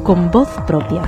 con voz propia.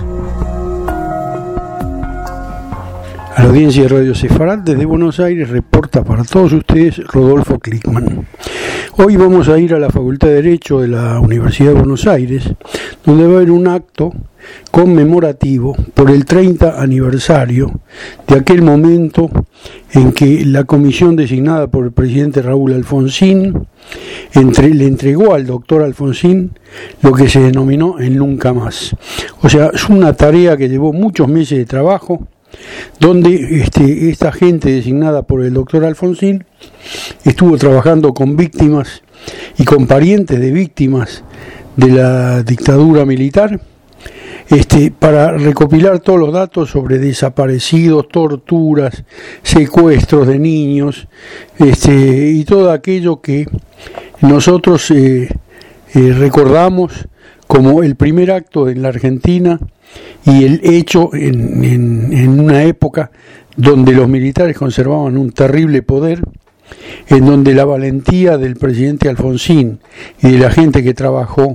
A la audiencia de Radio Sefarad desde Buenos Aires reporta para todos ustedes Rodolfo Klickmann. Hoy vamos a ir a la Facultad de Derecho de la Universidad de Buenos Aires, donde va a haber un acto conmemorativo por el 30 aniversario de aquel momento en que la comisión designada por el presidente Raúl Alfonsín le entregó al doctor Alfonsín lo que se denominó el Nunca Más. O sea, es una tarea que llevó muchos meses de trabajo, donde esta gente designada por el doctor Alfonsín estuvo trabajando con víctimas y con parientes de víctimas de la dictadura militar, para recopilar todos los datos sobre desaparecidos, torturas, secuestros de niños, y todo aquello que nosotros recordamos como el primer acto en la Argentina y el hecho en una época donde los militares conservaban un terrible poder, en donde la valentía del presidente Alfonsín y de la gente que trabajó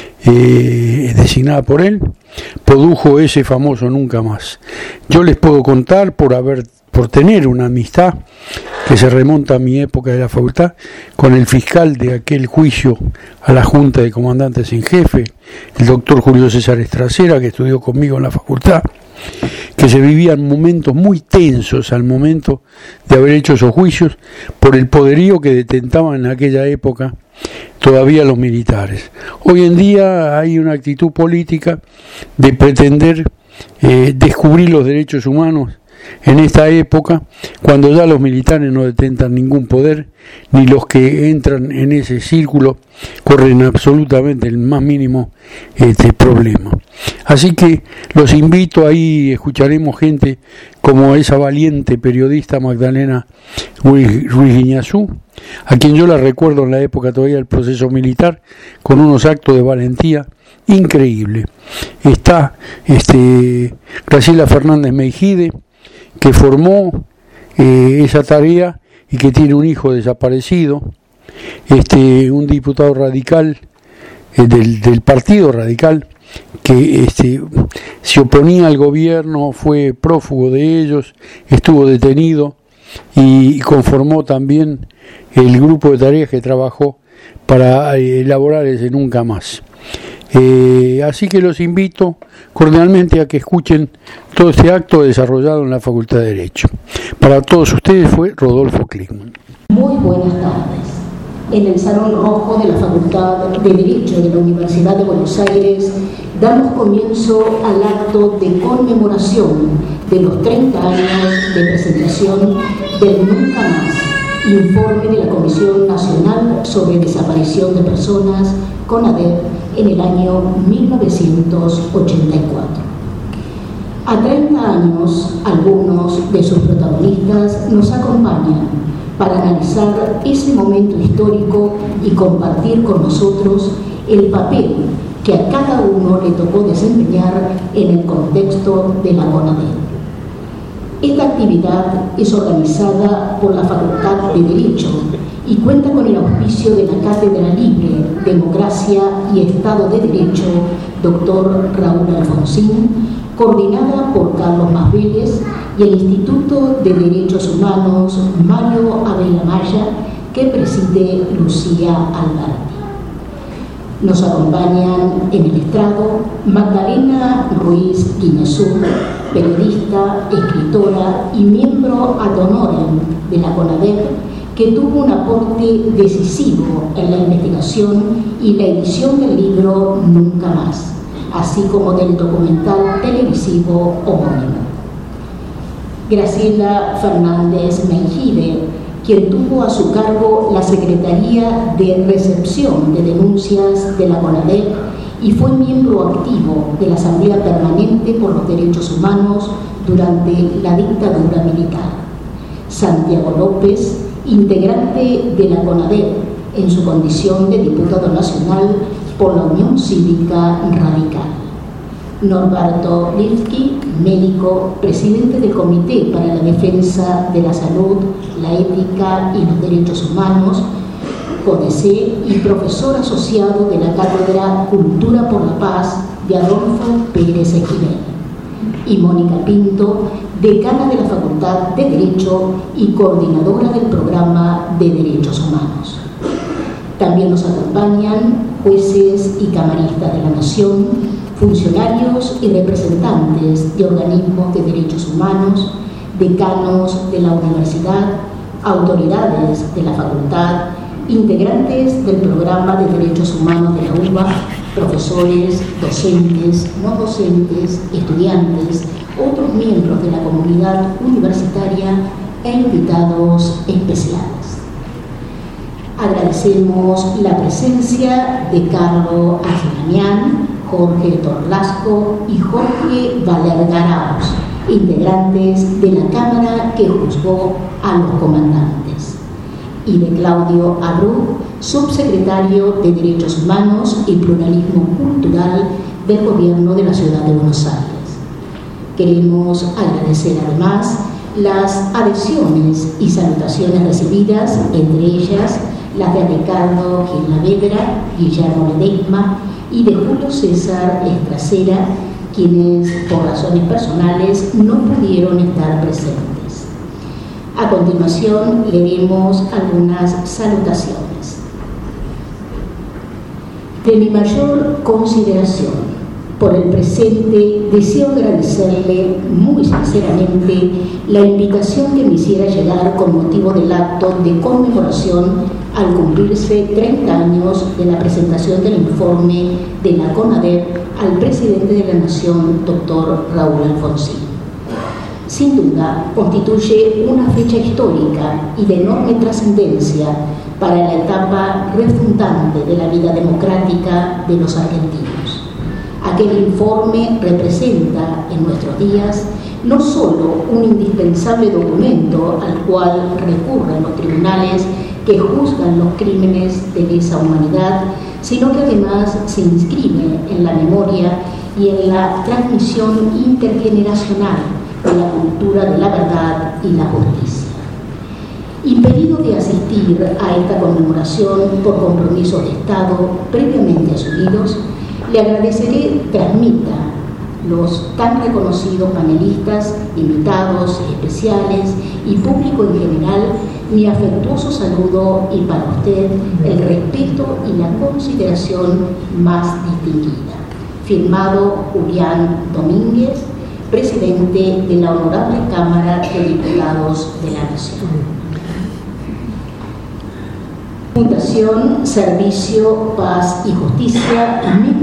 designada por él produjo ese famoso Nunca Más. Yo les puedo contar por tener una amistad que se remonta a mi época de la facultad con el fiscal de aquel juicio a la Junta de Comandantes en Jefe, el doctor Julio César Estracera, que estudió conmigo en la facultad, que se vivían momentos muy tensos al momento de haber hecho esos juicios por el poderío que detentaban en aquella época todavía los militares. Hoy en día hay una actitud política de pretender descubrir los derechos humanos en esta época, cuando ya los militares no detentan ningún poder, ni los que entran en ese círculo corren absolutamente el más mínimo problema. Así que los invito, ahí escucharemos gente como esa valiente periodista Magdalena Ruiz Guiñazú, a quien yo la recuerdo en la época todavía del proceso militar, con unos actos de valentía increíble. Está Graciela Fernández Meijide, que formó esa tarea y que tiene un hijo desaparecido, un diputado radical del Partido Radical que se oponía al gobierno, fue prófugo de ellos, estuvo detenido y conformó también el grupo de tareas que trabajó para elaborar ese Nunca Más. Así que los invito cordialmente a que escuchen todo este acto desarrollado en la Facultad de Derecho. Para todos ustedes fue Rodolfo Klickmann. Muy buenas tardes. En el Salón Rojo de la Facultad de Derecho de la Universidad de Buenos Aires damos comienzo al acto de conmemoración de los 30 años de presentación del Nunca Más, informe de la Comisión Nacional sobre Desaparición de Personas, CONADEP, en el año 1984. A 30 años, algunos de sus protagonistas nos acompañan para analizar ese momento histórico y compartir con nosotros el papel que a cada uno le tocó desempeñar en el contexto de la CONADEP. Esta actividad es organizada por la Facultad de Derecho y cuenta con el auspicio de la Cátedra Libre, Democracia y Estado de Derecho, Dr. Raúl Alfonsín, coordinada por Carlos Masvélez, y el Instituto de Derechos Humanos Mario Abel Amaya, que preside Lucía Alberti. Nos acompañan en el estrado Magdalena Ruiz Guiñazú, periodista, escritora y miembro ad honorem de la CONADEP, que tuvo un aporte decisivo en la investigación y la edición del libro Nunca Más, así como del documental televisivo homónimo. Graciela Fernández Meijide, quien tuvo a su cargo la Secretaría de Recepción de Denuncias de la CONADEP y fue miembro activo de la Asamblea Permanente por los Derechos Humanos durante la dictadura militar. Santiago López, integrante de la CONADEP en su condición de diputado nacional por la Unión Cívica Radical. Norberto Lifsky, médico, presidente del Comité para la Defensa de la Salud, la Ética y los Derechos Humanos, CODECE, y profesor asociado de la Cátedra Cultura por la Paz de Adolfo Pérez Esquivel, y Mónica Pinto, decana de la Facultad de Derecho y coordinadora del Programa de Derechos Humanos. También nos acompañan jueces y camaristas de la Nación, funcionarios y representantes de organismos de derechos humanos, decanos de la universidad, autoridades de la facultad, integrantes del Programa de Derechos Humanos de la UBA, profesores, docentes, no docentes, estudiantes, otros miembros de la comunidad universitaria e invitados especiales. Agradecemos la presencia de Carlos Argimanián, Jorge Torlasco y Jorge Valer Garaos, integrantes de la Cámara que juzgó a los comandantes, y de Claudio Abreu, subsecretario de Derechos Humanos y Pluralismo Cultural del Gobierno de la Ciudad de Buenos Aires. Queremos agradecer además las adhesiones y salutaciones recibidas, entre ellas las de Ricardo Gilavedra, Guillermo Ledesma y de Julio César Estracera, quienes por razones personales no pudieron estar presentes. A continuación leeremos algunas salutaciones. De mi mayor consideración por el presente, deseo agradecerle muy sinceramente la invitación que me hiciera llegar con motivo del acto de conmemoración al cumplirse 30 años de la presentación del informe de la CONADEP al presidente de la Nación, doctor Raúl Alfonsín. Sin duda, constituye una fecha histórica y de enorme trascendencia para la etapa refundante de la vida democrática de los argentinos. Aquel informe representa en nuestros días no solo un indispensable documento al cual recurren los tribunales que juzgan los crímenes de lesa humanidad, sino que además se inscribe en la memoria y en la transmisión intergeneracional de la cultura de la verdad y la justicia. Impedido de asistir a esta conmemoración por compromisos de Estado previamente asumidos, le agradeceré transmita los tan reconocidos panelistas, invitados especiales y público en general mi afectuoso saludo y para usted el respeto y la consideración más distinguida. Firmado Julián Domínguez, presidente de la Honorable Cámara de Diputados de la Nación. Fundación Servicio, Paz y Justicia,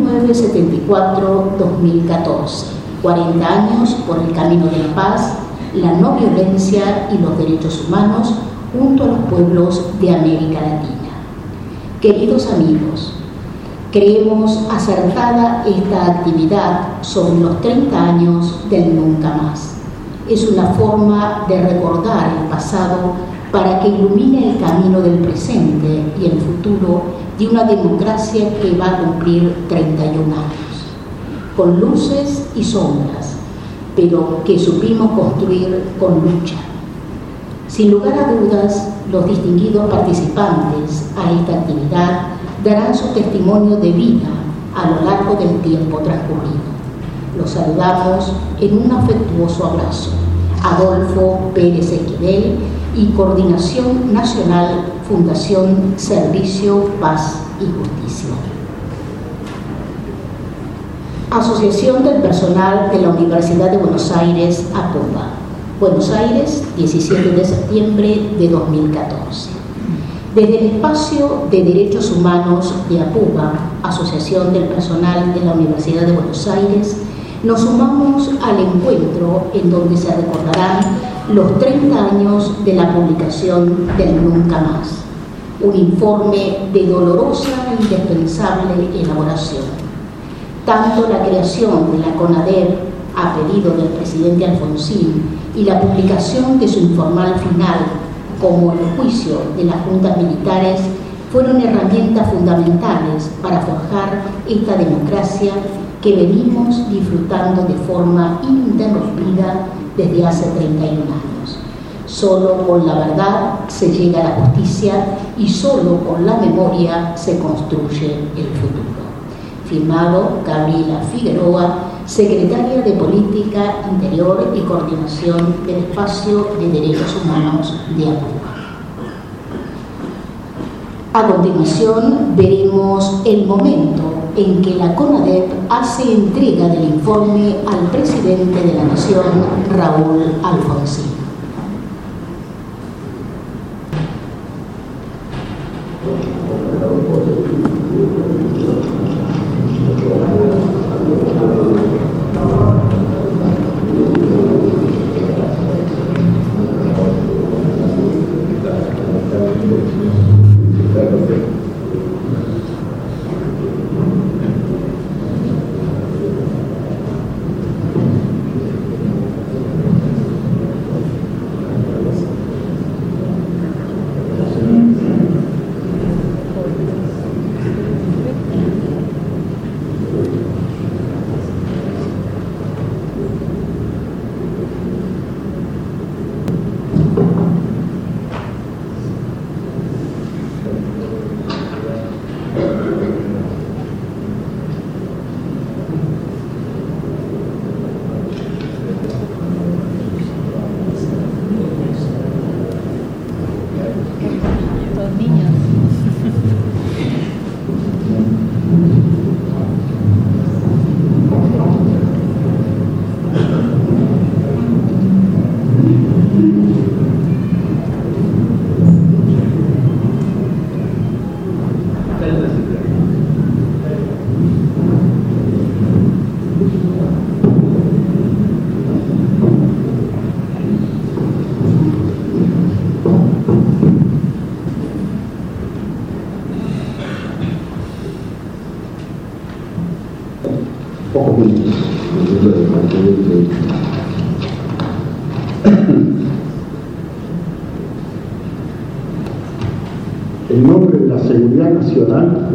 1974-2014. 40 años por el camino de la paz, la no violencia y los derechos humanos junto a los pueblos de América Latina. Queridos amigos, creemos acertada esta actividad sobre los 30 años del Nunca Más. Es una forma de recordar el pasado para que ilumine el camino del presente y el futuro de una democracia que va a cumplir 31 años, con luces y sombras, pero que supimos construir con lucha. Sin lugar a dudas, los distinguidos participantes a esta actividad darán su testimonio de vida a lo largo del tiempo transcurrido. Los saludamos en un afectuoso abrazo. Adolfo Pérez Esquivel y Coordinación Nacional Fundación Servicio, Paz y Justicia. Asociación del Personal de la Universidad de Buenos Aires, APUBA. Buenos Aires, 17 de septiembre de 2014. Desde el espacio de Derechos Humanos de APUBA, Asociación del Personal de la Universidad de Buenos Aires, nos sumamos al encuentro en donde se recordarán los 30 años de la publicación del Nunca Más, un informe de dolorosa e indispensable elaboración. Tanto la creación de la CONADEP a pedido del presidente Alfonsín y la publicación de su informal final, como el juicio de las juntas militares, fueron herramientas fundamentales para forjar esta democracia que venimos disfrutando de forma ininterrumpida desde hace 31 años. Solo con la verdad se llega a la justicia y solo con la memoria se construye el futuro. Firmado Gabriela Figueroa, Secretaria de Política Interior y Coordinación del Espacio de Derechos Humanos de Apurímac. A continuación veremos el momento en que la CONADEP hace entrega del informe al presidente de la Nación, Raúl Alfonsín. En nombre de la seguridad nacional,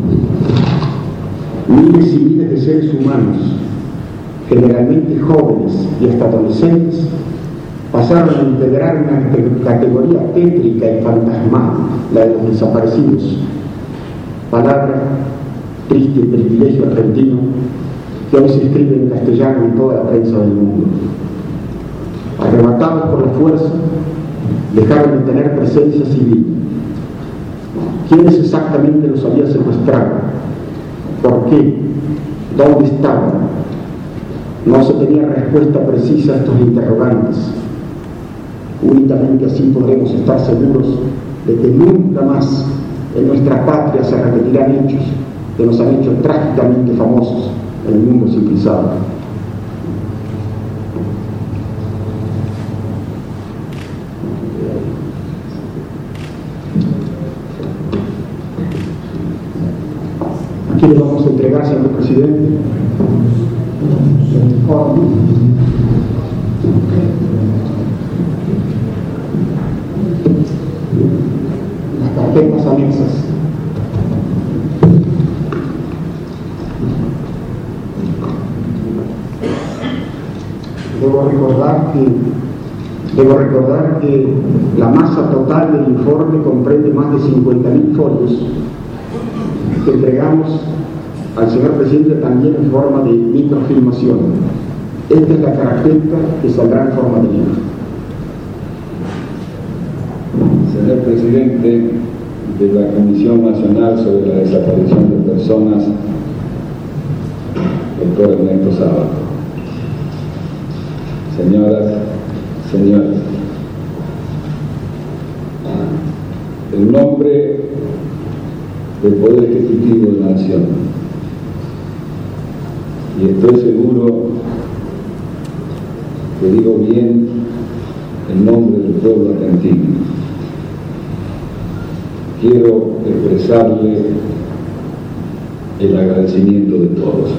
miles y miles de seres humanos, generalmente jóvenes y hasta adolescentes, pasaron a integrar una categoría tétrica y fantasmal, la de los desaparecidos. Palabra, triste privilegio argentino, que hoy se escribe en castellano en toda la prensa del mundo. Arrebatados por la fuerza, dejaron de tener presencia civil. ¿Quiénes exactamente los había secuestrado? ¿Por qué? ¿Dónde estaban? No se tenía respuesta precisa a estos interrogantes. Únicamente así podremos estar seguros de que nunca más en nuestra patria se repetirán hechos que nos han hecho trágicamente famosos en el mundo civilizado. ¿A quién le vamos a entregar, señor presidente? Las tarjetas anexas. Debo recordar que la masa total del informe comprende más de 50.000 folios que entregamos al señor presidente también en forma de microfilmación. Esta es la característica que saldrá en forma de libro. Señor presidente de la Comisión Nacional sobre la Desaparición de Personas, doctor Ernesto Sábato. Señoras, señores, en nombre del Poder Ejecutivo de la Nación, y estoy seguro que digo bien en nombre del pueblo argentino, quiero expresarle el agradecimiento de todos.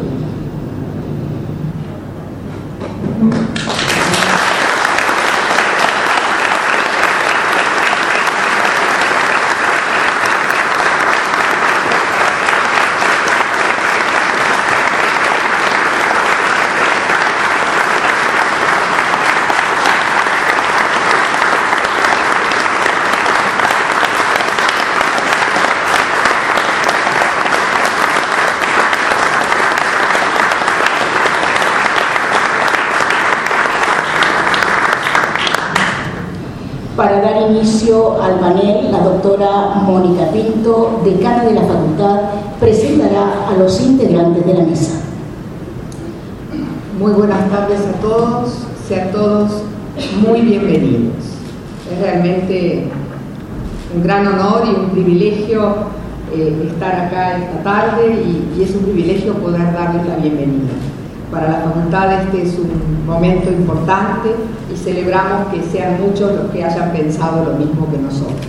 Para dar inicio al panel, la doctora Mónica Pinto, decana de la facultad, presentará a los integrantes de la mesa. Muy buenas tardes a todos, sean todos muy bienvenidos. Es realmente un gran honor y un privilegio estar acá esta tarde y es un privilegio poder darles la bienvenida. Para la facultad este es un momento importante y celebramos que sean muchos los que hayan pensado lo mismo que nosotros.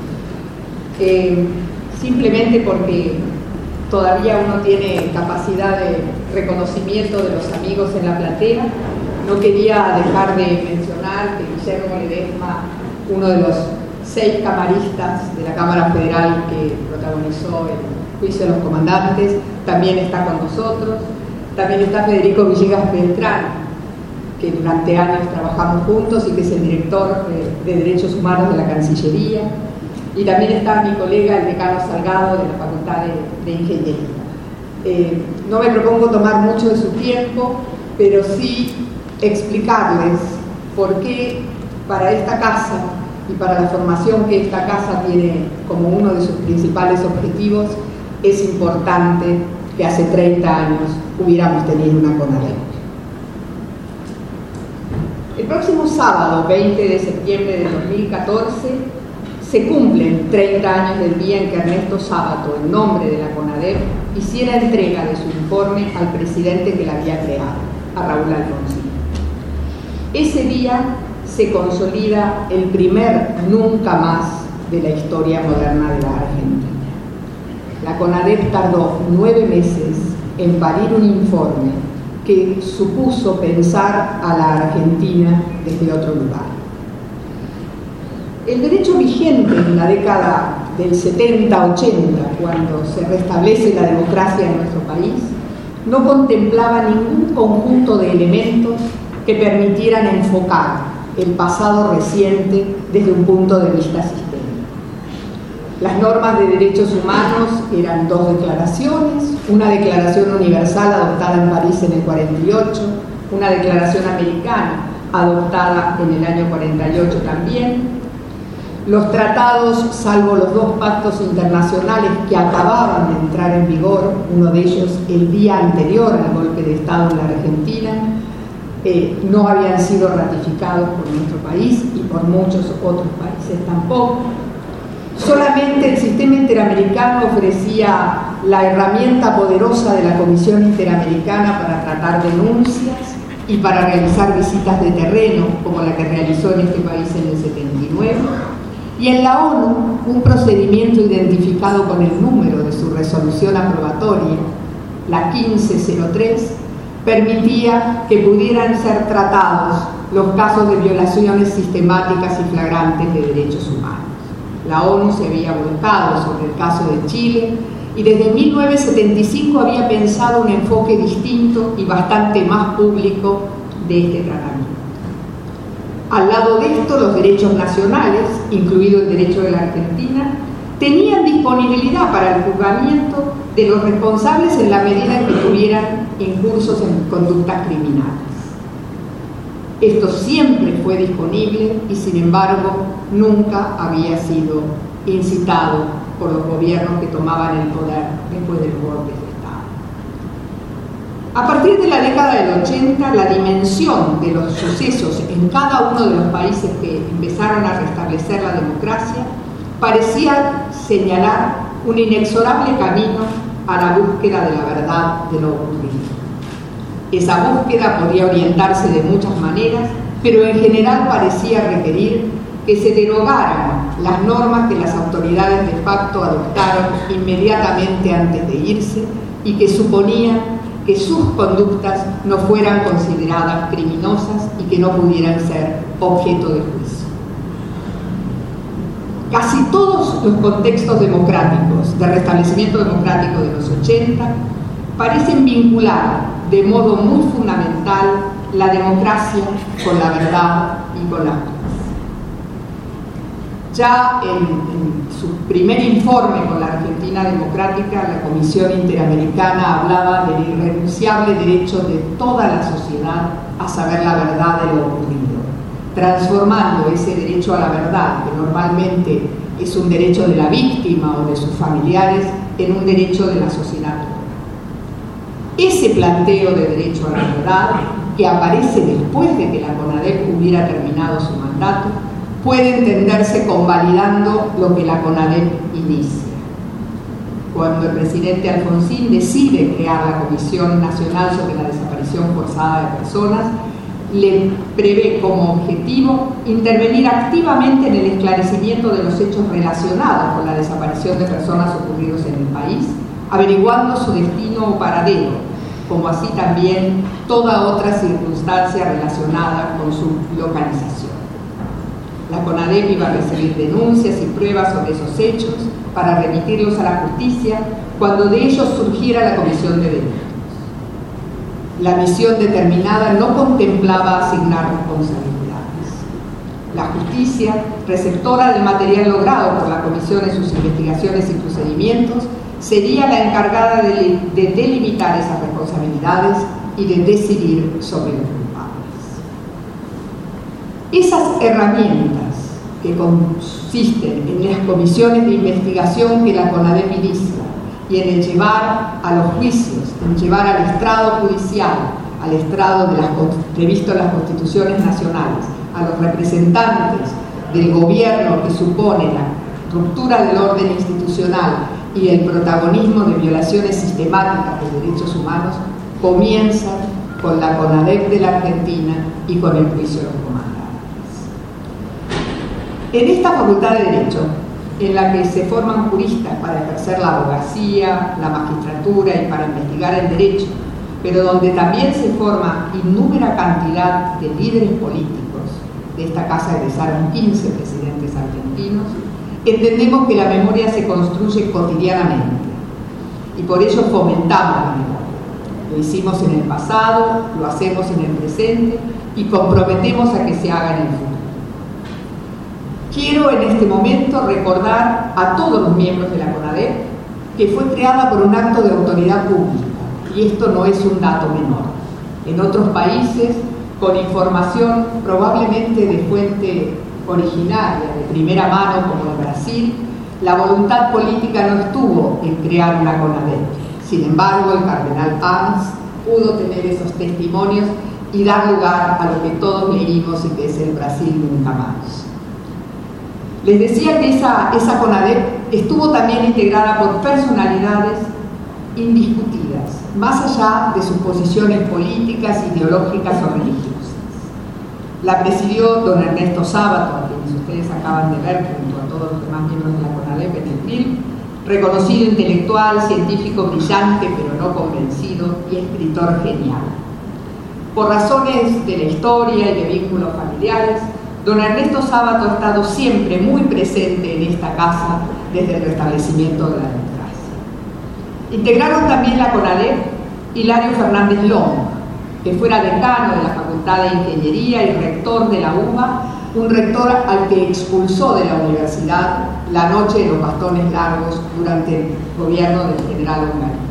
Simplemente porque todavía uno tiene capacidad de reconocimiento de los amigos en la platea, no quería dejar de mencionar que Guillermo Ledesma, uno de los 6 camaristas de la Cámara Federal que protagonizó el juicio de los comandantes, también está con nosotros. También está Federico Villegas Beltrán, que durante años trabajamos juntos y que es el director de Derechos Humanos de la Cancillería. Y también está mi colega, el decano Salgado, de la Facultad de Ingeniería. No me propongo tomar mucho de su tiempo, pero sí explicarles por qué para esta casa y para la formación que esta casa tiene como uno de sus principales objetivos, es importante que hace 30 años hubiéramos tenido una CONADEP. El próximo sábado, 20 de septiembre de 2014, se cumplen 30 años del día en que Ernesto Sábato, en nombre de la CONADEP, hiciera entrega de su informe al presidente que la había creado, a Raúl Alfonsín. Ese día se consolida el primer nunca más de la historia moderna de la Argentina. La CONADEP tardó 9 meses en parir un informe que supuso pensar a la Argentina desde otro lugar. El derecho vigente en la década del 70-80, cuando se restablece la democracia en nuestro país, no contemplaba ningún conjunto de elementos que permitieran enfocar el pasado reciente desde un punto de vista sistémico. Las normas de derechos humanos eran 2 declaraciones, una declaración universal adoptada en París en el 48, una declaración americana adoptada en el año 48 también. Los tratados, salvo los 2 pactos internacionales que acababan de entrar en vigor, uno de ellos el día anterior al golpe de Estado en la Argentina, no habían sido ratificados por nuestro país y por muchos otros países tampoco. Solamente el sistema interamericano ofrecía la herramienta poderosa de la Comisión Interamericana para tratar denuncias y para realizar visitas de terreno, como la que realizó en este país en el 79. Y en la ONU, un procedimiento identificado con el número de su resolución aprobatoria, la 1503, permitía que pudieran ser tratados los casos de violaciones sistemáticas y flagrantes de derechos humanos. La ONU se había volcado sobre el caso de Chile y desde 1975 había pensado un enfoque distinto y bastante más público de este tratamiento. Al lado de esto, los derechos nacionales, incluido el derecho de la Argentina, tenían disponibilidad para el juzgamiento de los responsables en la medida en que tuvieran incursos en conductas criminales. Esto siempre fue disponible y, sin embargo, nunca había sido incitado por los gobiernos que tomaban el poder después de los golpes de Estado. A partir de la década del 80, la dimensión de los sucesos en cada uno de los países que empezaron a restablecer la democracia parecía señalar un inexorable camino a la búsqueda de la verdad de lo ocurrido. Esa búsqueda podía orientarse de muchas maneras, pero en general parecía requerir que se derogaran las normas que las autoridades de facto adoptaron inmediatamente antes de irse y que suponían que sus conductas no fueran consideradas criminosas y que no pudieran ser objeto de juicio. Casi todos los contextos democráticos, de restablecimiento democrático de los 80, parecen vincular de modo muy fundamental la democracia con la verdad y con la justicia. Ya en su primer informe con la Argentina Democrática, la Comisión Interamericana hablaba del irrenunciable derecho de toda la sociedad a saber la verdad de lo ocurrido. transformando ese derecho a la verdad, que normalmente es un derecho de la víctima o de sus familiares, en un derecho de la sociedad toda. Ese planteo de derecho a la verdad, que aparece después de que la CONADEP hubiera terminado su mandato, puede entenderse convalidando lo que la CONADEP inicia. Cuando el presidente Alfonsín decide crear la Comisión Nacional sobre la Desaparición Forzada de Personas, le prevé como objetivo intervenir activamente en el esclarecimiento de los hechos relacionados con la desaparición de personas ocurridos en el país, averiguando su destino o paradero, como así también toda otra circunstancia relacionada con su localización. La CONADEP iba a recibir denuncias y pruebas sobre esos hechos para remitirlos a la justicia cuando de ellos surgiera la comisión de delitos. La misión determinada no contemplaba asignar responsabilidades. La justicia, receptora del material logrado por la comisión en sus investigaciones y procedimientos, sería la encargada de delimitar esas responsabilidades y de decidir sobre los culpables. Esas herramientas que consisten en las comisiones de investigación que la CONADEP inicia y en el llevar a los juicios, en llevar al estrado judicial, al estrado previsto en las constituciones nacionales, a los representantes del gobierno que supone la ruptura del orden institucional y el protagonismo de violaciones sistemáticas de derechos humanos, comienza con la CONADEP de la Argentina y con el juicio de los comandantes. En esta Facultad de Derecho, en la que se forman juristas para ejercer la abogacía, la magistratura y para investigar el derecho, pero donde también se forma innúmera cantidad de líderes políticos. De esta casa egresaron 15 presidentes argentinos. Entendemos que la memoria se construye cotidianamente y por ello fomentamos la memoria. Lo hicimos en el pasado, lo hacemos en el presente y comprometemos a que se haga en el futuro. Quiero en este momento recordar a todos los miembros de la CONADEP que fue creada por un acto de autoridad pública, y esto no es un dato menor. En otros países, con información probablemente de fuente originaria, de primera mano, como en Brasil, la voluntad política no estuvo en crear una CONADEP. Sin embargo, el cardenal Paz pudo tener esos testimonios y dar lugar a lo que todos leímos y que es el Brasil nunca más. Les decía que esa CONADEP estuvo también integrada por personalidades indiscutidas, más allá de sus posiciones políticas, ideológicas o religiosas. La presidió don Ernesto Sábato, a quienes ustedes acaban de ver junto a todos los demás miembros de la CONADEP en el film, reconocido intelectual, científico brillante pero no convencido y escritor genial. Por razones de la historia y de vínculos familiares, don Ernesto Sábato ha estado siempre muy presente en esta casa desde el restablecimiento de la democracia. Integraron también la CONADEP Hilario Fernández Long, que fuera decano de la Facultad de Ingeniería y rector de la UBA, un rector al que expulsó de la universidad la noche de los bastones largos durante el gobierno del general Onganía.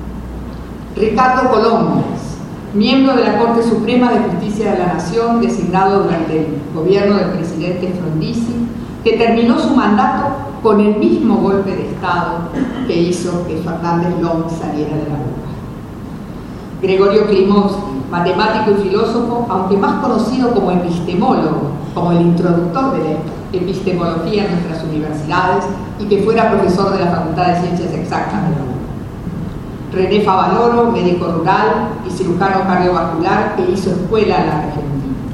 Ricardo Colómbez, miembro de la Corte Suprema de Justicia de la Nación, designado durante el gobierno del presidente Frondizi, que terminó su mandato con el mismo golpe de Estado que hizo que Fernández Long saliera de la UBA. Gregorio Klimovsky, matemático y filósofo, aunque más conocido como epistemólogo, como el introductor de la epistemología en nuestras universidades y que fuera profesor de la Facultad de Ciencias Exactas de la UBA. René Favaloro, médico rural y cirujano cardiovascular que hizo escuela en la Argentina.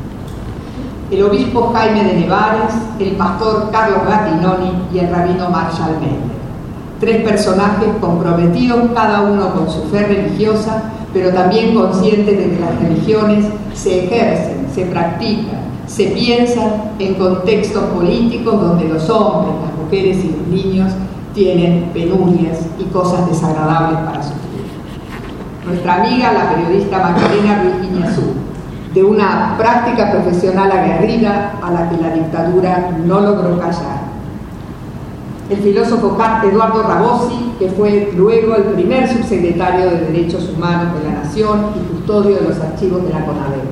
El obispo Jaime de Nevares, el pastor Carlos Gattinoni y el rabino Marshall Mender. 3 personajes comprometidos cada uno con su fe religiosa, pero también conscientes de que las religiones se ejercen, se practican, se piensan en contextos políticos donde los hombres, las mujeres y los niños tienen penurias y cosas desagradables para sufrir. Nuestra amiga, la periodista Magdalena Ruiz Iñazú, de una práctica profesional aguerrida a la que la dictadura no logró callar. El filósofo Eduardo Rabosi, que fue luego el primer subsecretario de Derechos Humanos de la Nación y custodio de los archivos de la CONADEP.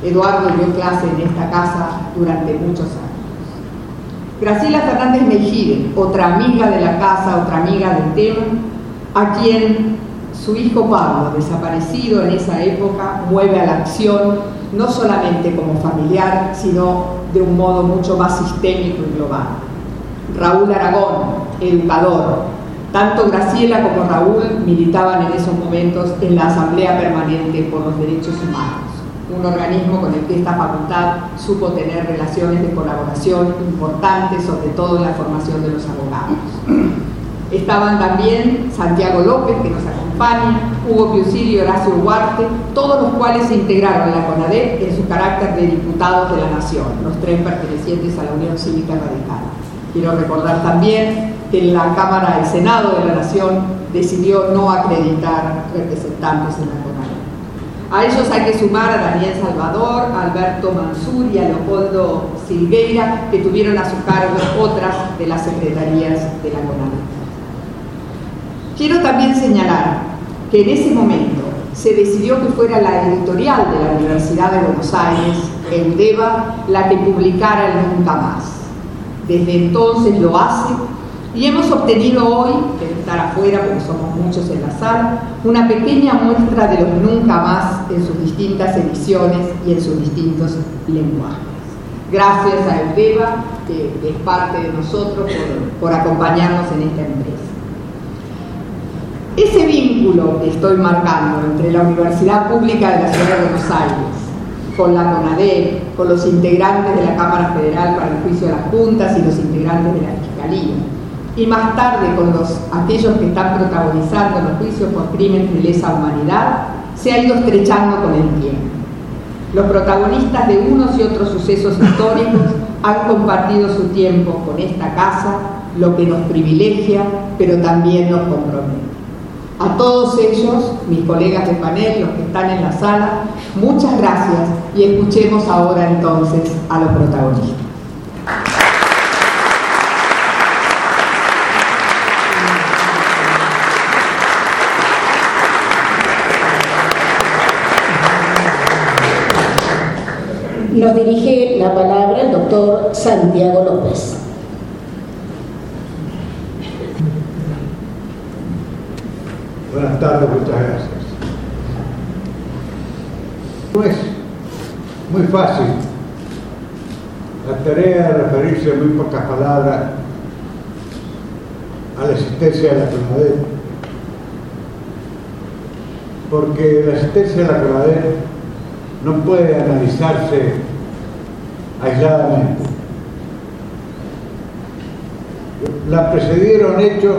Eduardo dio clase en esta casa durante muchos años. Graciela Fernández Mejide, otra amiga de la casa, otra amiga del tema, a quien su hijo Pablo, desaparecido en esa época, mueve a la acción, no solamente como familiar, sino de un modo mucho más sistémico y global. Raúl Aragón, educador. Tanto Graciela como Raúl militaban en esos momentos en la Asamblea Permanente por los Derechos Humanos, un organismo con el que esta facultad supo tener relaciones de colaboración importantes, sobre todo en la formación de los abogados. Estaban también Santiago López, que nos acompaña, Hugo Piucir y Horacio Huarte, todos los cuales se integraron a la CONADEP en su carácter de diputados de la Nación, los tres pertenecientes a la Unión Cívica Radical. Quiero recordar también que la Cámara del Senado de la Nación decidió no acreditar representantes en la CONADEP. A ellos hay que sumar a Daniel Salvador, a Alberto Mansur y a Leopoldo Silgueira, que tuvieron a su cargo otras de las secretarías de la CONADEP. Quiero también señalar que en ese momento se decidió que fuera la editorial de la Universidad de Buenos Aires, Eudeva, la que publicara el Nunca Más. Desde entonces lo hace y hemos obtenido hoy, debe estar afuera porque somos muchos en la sala, una pequeña muestra de los Nunca Más en sus distintas ediciones y en sus distintos lenguajes. Gracias a Eudeva, que es parte de nosotros, por acompañarnos en esta empresa. Ese vínculo que estoy marcando entre la Universidad Pública de la Ciudad de Buenos Aires, con la CONADEP, con los integrantes de la Cámara Federal para el Juicio de las Juntas y los integrantes de la Fiscalía, y más tarde con aquellos que están protagonizando los juicios por crímenes de lesa humanidad, se ha ido estrechando con el tiempo. Los protagonistas de unos y otros sucesos históricos han compartido su tiempo con esta casa, lo que nos privilegia, pero también nos compromete. A todos ellos, mis colegas de panel, los que están en la sala, muchas gracias y escuchemos ahora entonces a los protagonistas. Nos dirige la palabra el doctor Santiago López. Buenas tardes, muchas gracias. No es muy fácil la tarea de referirse en muy pocas palabras a la existencia de la CONADEP, porque la existencia de la CONADEP no puede analizarse aisladamente. La precedieron hechos.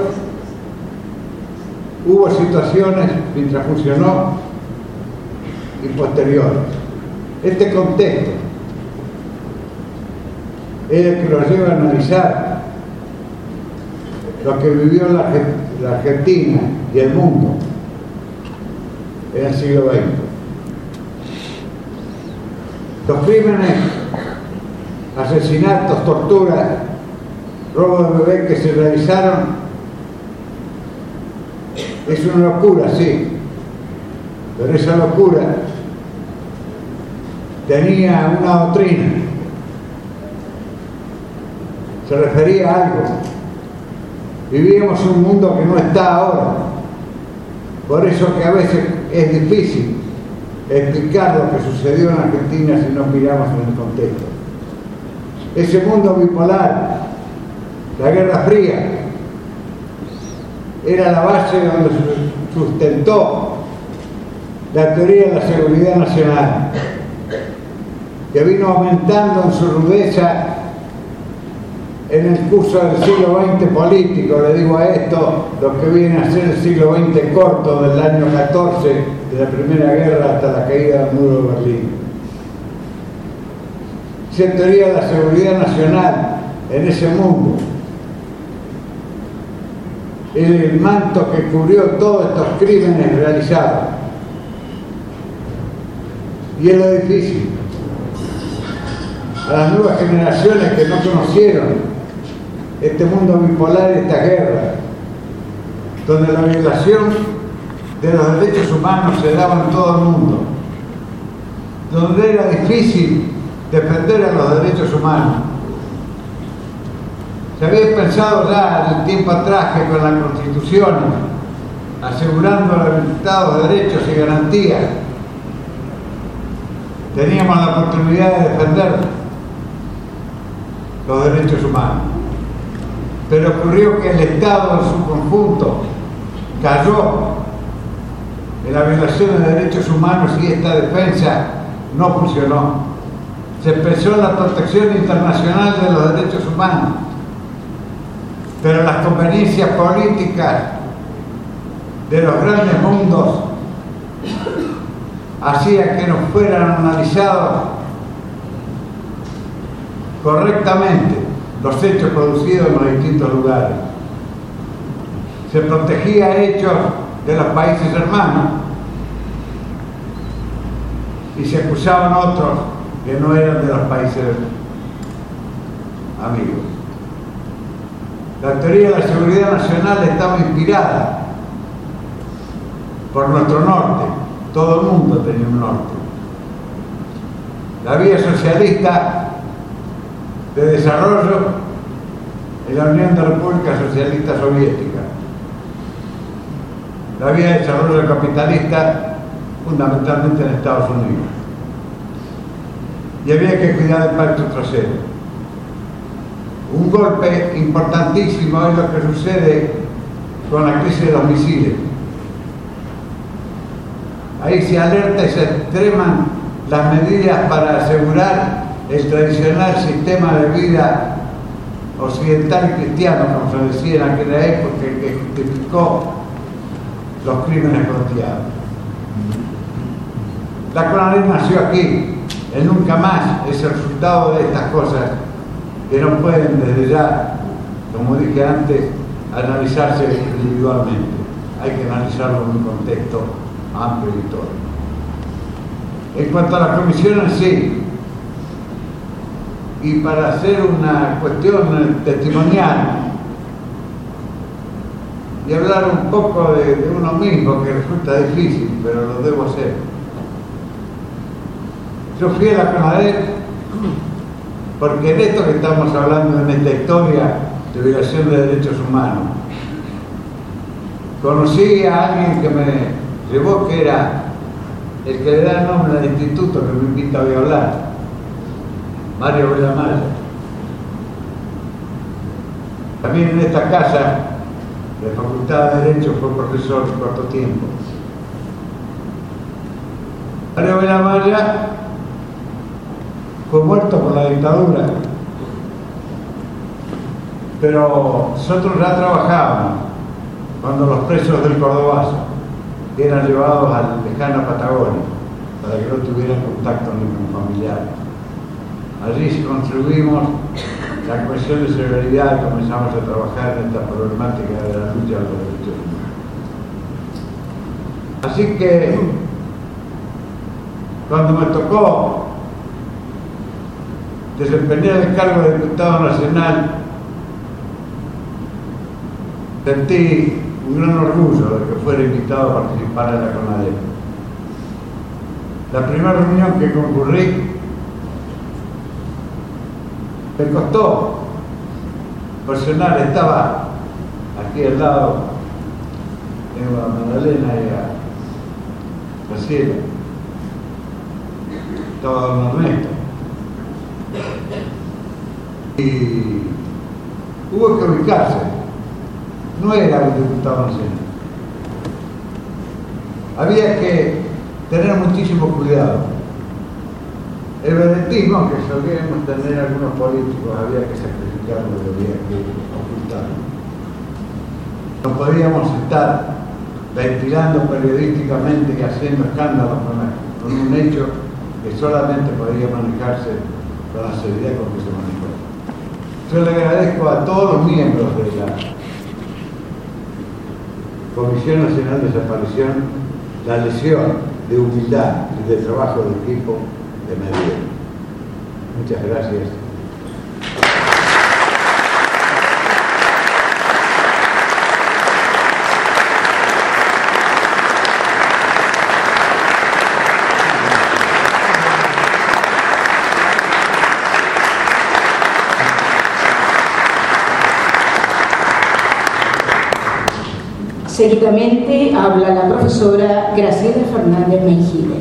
Hubo situaciones mientras funcionó y posteriores. Este contexto es el que nos lleva a analizar lo que vivió la Argentina y el mundo en el siglo XX. Los crímenes, asesinatos, torturas, robos de bebés que se realizaron es una locura, sí, pero esa locura tenía una doctrina, se refería a algo. Vivíamos un mundo que no está ahora, por eso que a veces es difícil explicar lo que sucedió en Argentina si no miramos en el contexto. Ese mundo bipolar, la Guerra Fría, era la base donde se sustentó la teoría de la seguridad nacional, que vino aumentando en su rudeza en el curso del siglo XX político. Le digo a esto lo que viene a ser el siglo XX corto, del año 14 de la Primera Guerra hasta la caída del muro de Berlín. Esa teoría de la seguridad nacional en ese mundo, el manto que cubrió todos estos crímenes realizados. Y es lo difícil. A las nuevas generaciones que no conocieron este mundo bipolar y esta guerra, donde la violación de los derechos humanos se daba en todo el mundo, donde era difícil defender a los derechos humanos. Se había pensado ya en el tiempo atrás que con la Constitución, asegurando los Estados derechos y garantías, teníamos la oportunidad de defender los derechos humanos. Pero ocurrió que el Estado en su conjunto cayó en la violación de derechos humanos y esta defensa no funcionó. Se pensó en la protección internacional de los derechos humanos, pero las conveniencias políticas de los grandes mundos hacían que no fueran analizados correctamente los hechos producidos en los distintos lugares. Se protegía hechos de los países hermanos y se acusaban otros que no eran de los países amigos. La teoría de la seguridad nacional estaba inspirada por nuestro norte. Todo el mundo tenía un norte. La vía socialista de desarrollo en la Unión de Repúblicas Socialistas Soviéticas. La vía de desarrollo capitalista fundamentalmente en Estados Unidos. Y había que cuidar el patio trasero. Un golpe importantísimo es lo que sucede con la crisis de los misiles. Ahí se alerta y se extreman las medidas para asegurar el tradicional sistema de vida occidental y cristiano, como se decía en aquella época, que justificó los crímenes fronteados. La CONADEP nació aquí. El nunca más es el resultado de estas cosas que no pueden desde ya, como dije antes, analizarse individualmente. Hay que analizarlo en un contexto amplio y todo. En cuanto a la comisión en sí, y para hacer una cuestión testimonial y hablar un poco de uno mismo, que resulta difícil, pero lo debo hacer. Yo fui a la CONADEP porque en esto que estamos hablando, en esta historia de violación de derechos humanos, conocí a alguien que me llevó, que era el que le da el nombre al instituto que me invita hoy a hablar, Mario Belamaya. También en esta casa de Facultad de Derecho fue profesor de corto tiempo. Mario Belamaya fue muerto por la dictadura, pero nosotros ya trabajábamos cuando los presos del Cordobazo eran llevados al lejano Patagonia para que no tuvieran contacto ni con familiares. Allí construimos la cuestión de severidad y comenzamos a trabajar en esta problemática de la lucha de los derechos humanos. Así que cuando me tocó desempeñar el cargo de diputado nacional, sentí un gran orgullo de que fuera invitado a participar en la CONADEP. La primera reunión que concurrí me costó personal, estaba aquí al lado a Magdalena y a Graciela, estaba don Ernesto, y hubo que ubicarse. No era un diputado nacional. Había que tener muchísimo cuidado. El vedetismo que solíamos tener algunos políticos había que sacrificarlo, había que ocultarlo. No podíamos estar ventilando periodísticamente y haciendo escándalos con un hecho que solamente podía manejarse con la seriedad con que se manejó. Yo le agradezco a todos los miembros de la Comisión Nacional de Desaparición la lección de humildad y de trabajo de equipo de medida. Muchas gracias. Seguidamente habla la profesora Graciela Fernández Mejide.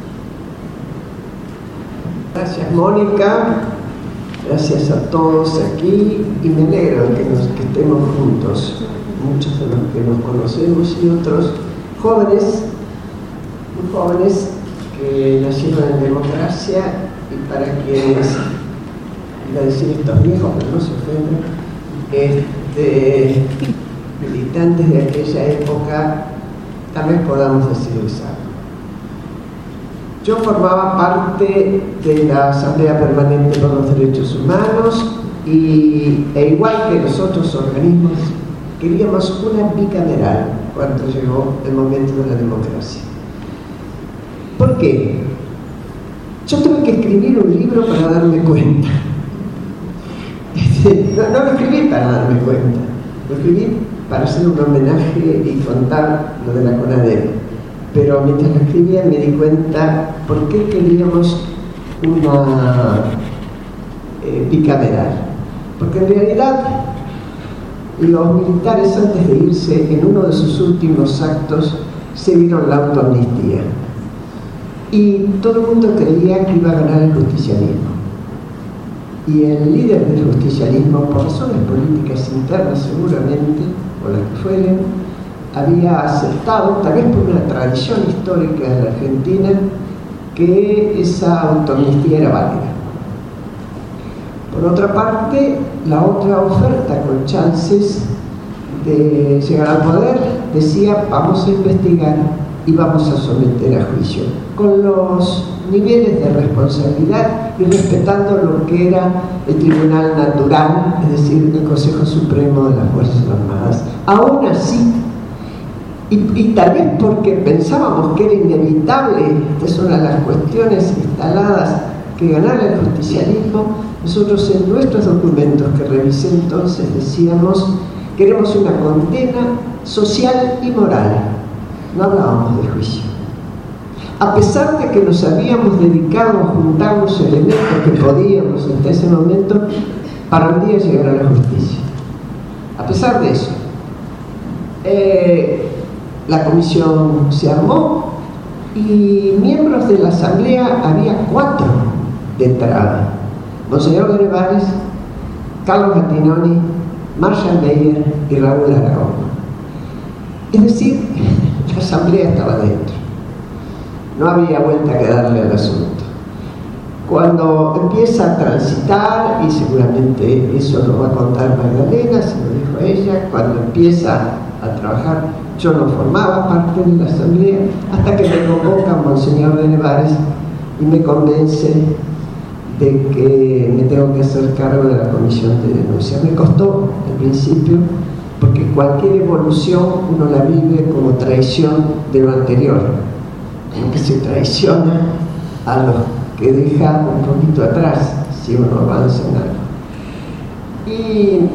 Gracias, Mónica. Gracias a todos aquí y me alegro que estemos juntos, muchos de los que nos conocemos y otros jóvenes, muy jóvenes que nacieron en democracia, y para quienes, iba a decir estos viejos, pero no se ofenden, militantes de aquella época, también podamos decir algo. Yo formaba parte de la Asamblea Permanente por los Derechos Humanos e igual que los otros organismos, queríamos una bicameral cuando llegó el momento de la democracia. ¿Por qué? Yo tuve que escribir un libro para darme cuenta. No lo escribí para darme cuenta, lo escribí para hacer un homenaje y contar lo de la CONADEM. Pero mientras lo escribía me di cuenta por qué queríamos una bicameral. Porque en realidad los militares, antes de irse, en uno de sus últimos actos se dieron la autoamnistía. Y todo el mundo creía que iba a ganar el justicialismo. Y el líder del justicialismo, por razones políticas internas seguramente, o las que fueren, había aceptado, tal vez por una tradición histórica de la Argentina, que esa autoamnistía era válida. Por otra parte, la otra oferta con chances de llegar al poder decía: vamos a investigar y vamos a someter a juicio, con los niveles de responsabilidad y respetando lo que era el Tribunal Natural, es decir, el Consejo Supremo de las Fuerzas Armadas. Aún así, y tal vez porque pensábamos que era inevitable, esta es una de las cuestiones instaladas, que ganara el justicialismo, nosotros en nuestros documentos que revisé entonces decíamos: queremos una condena social y moral, no hablábamos de juicio. A pesar de que nos habíamos dedicado a juntar los elementos que podíamos hasta ese momento para un día llegar a la justicia. A pesar de eso, la comisión se armó y miembros de la asamblea había 4 de entrada: Monseñor de Nevares, Carlos Gattinoni, Marshall Meyer y Raúl Aragón. Es decir, la asamblea estaba dentro, no había vuelta que darle al asunto. Cuando empieza a transitar, y seguramente eso lo va a contar Magdalena, se lo dijo ella, cuando empieza a trabajar, yo no formaba parte de la asamblea, hasta que me convoca Monseñor de Nevares y me convence de que me tengo que hacer cargo de la comisión de denuncia. Me costó al principio, porque cualquier evolución uno la vive como traición de lo anterior, como que se traiciona a los que deja un poquito atrás si uno avanza en algo. Y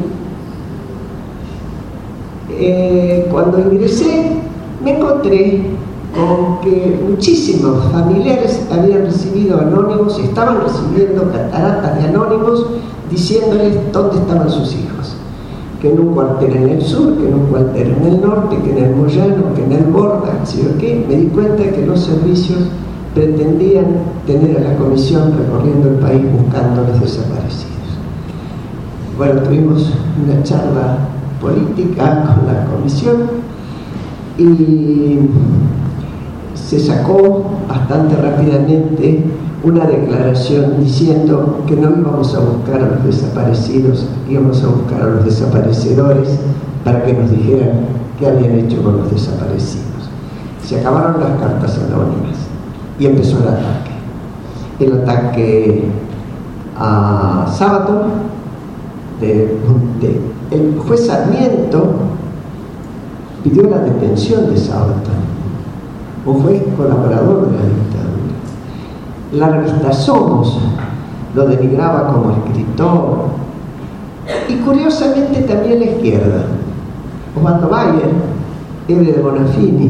cuando ingresé me encontré con que muchísimos familiares habían recibido anónimos, estaban recibiendo cataratas de anónimos diciéndoles dónde estaban sus hijos, que en un cuartel en el sur, que en un cuartel en el norte, que en el Moyano, que en el Borda, ¿sí o qué? Me di cuenta de que los servicios pretendían tener a la comisión recorriendo el país buscando a los desaparecidos. Bueno, tuvimos una charla política con la comisión y se sacó bastante rápidamente una declaración diciendo que no íbamos a buscar a los desaparecidos, íbamos a buscar a los desaparecedores para que nos dijeran qué habían hecho con los desaparecidos. Se acabaron las cartas anónimas y empezó el ataque a Sábato. El juez Sarmiento pidió la detención de Sábato, un juez colaborador de la dictadura. La revista Somos lo denigraba como escritor, y curiosamente también la izquierda. Osvaldo Bayer, Ebre de Bonafini,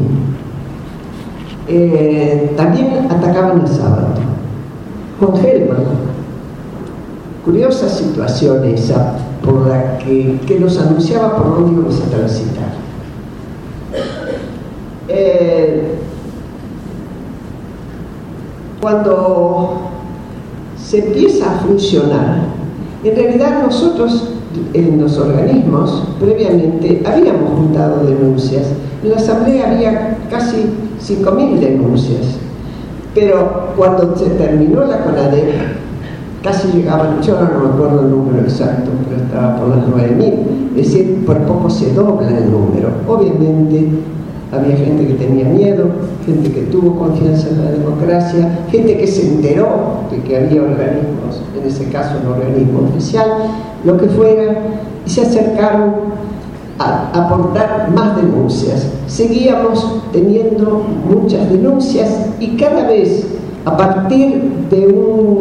también atacaban a Sábato. Juan Gelman, curiosa situación esa, por la que nos anunciaba por dónde íbamos a transitar. cuando se empieza a funcionar, en realidad nosotros en los organismos previamente habíamos juntado denuncias. En la Asamblea había casi 5.000 denuncias, pero cuando se terminó la CONADEP casi llegaban, yo no me acuerdo el número exacto, pero estaba por las 9.000, es decir, por poco se dobla el número. Obviamente había gente que tenía miedo, gente que tuvo confianza en la democracia, gente que se enteró de que había organismos, en ese caso un organismo oficial, lo que fuera, y se acercaron a aportar más denuncias. Seguíamos teniendo muchas denuncias y cada vez a partir de un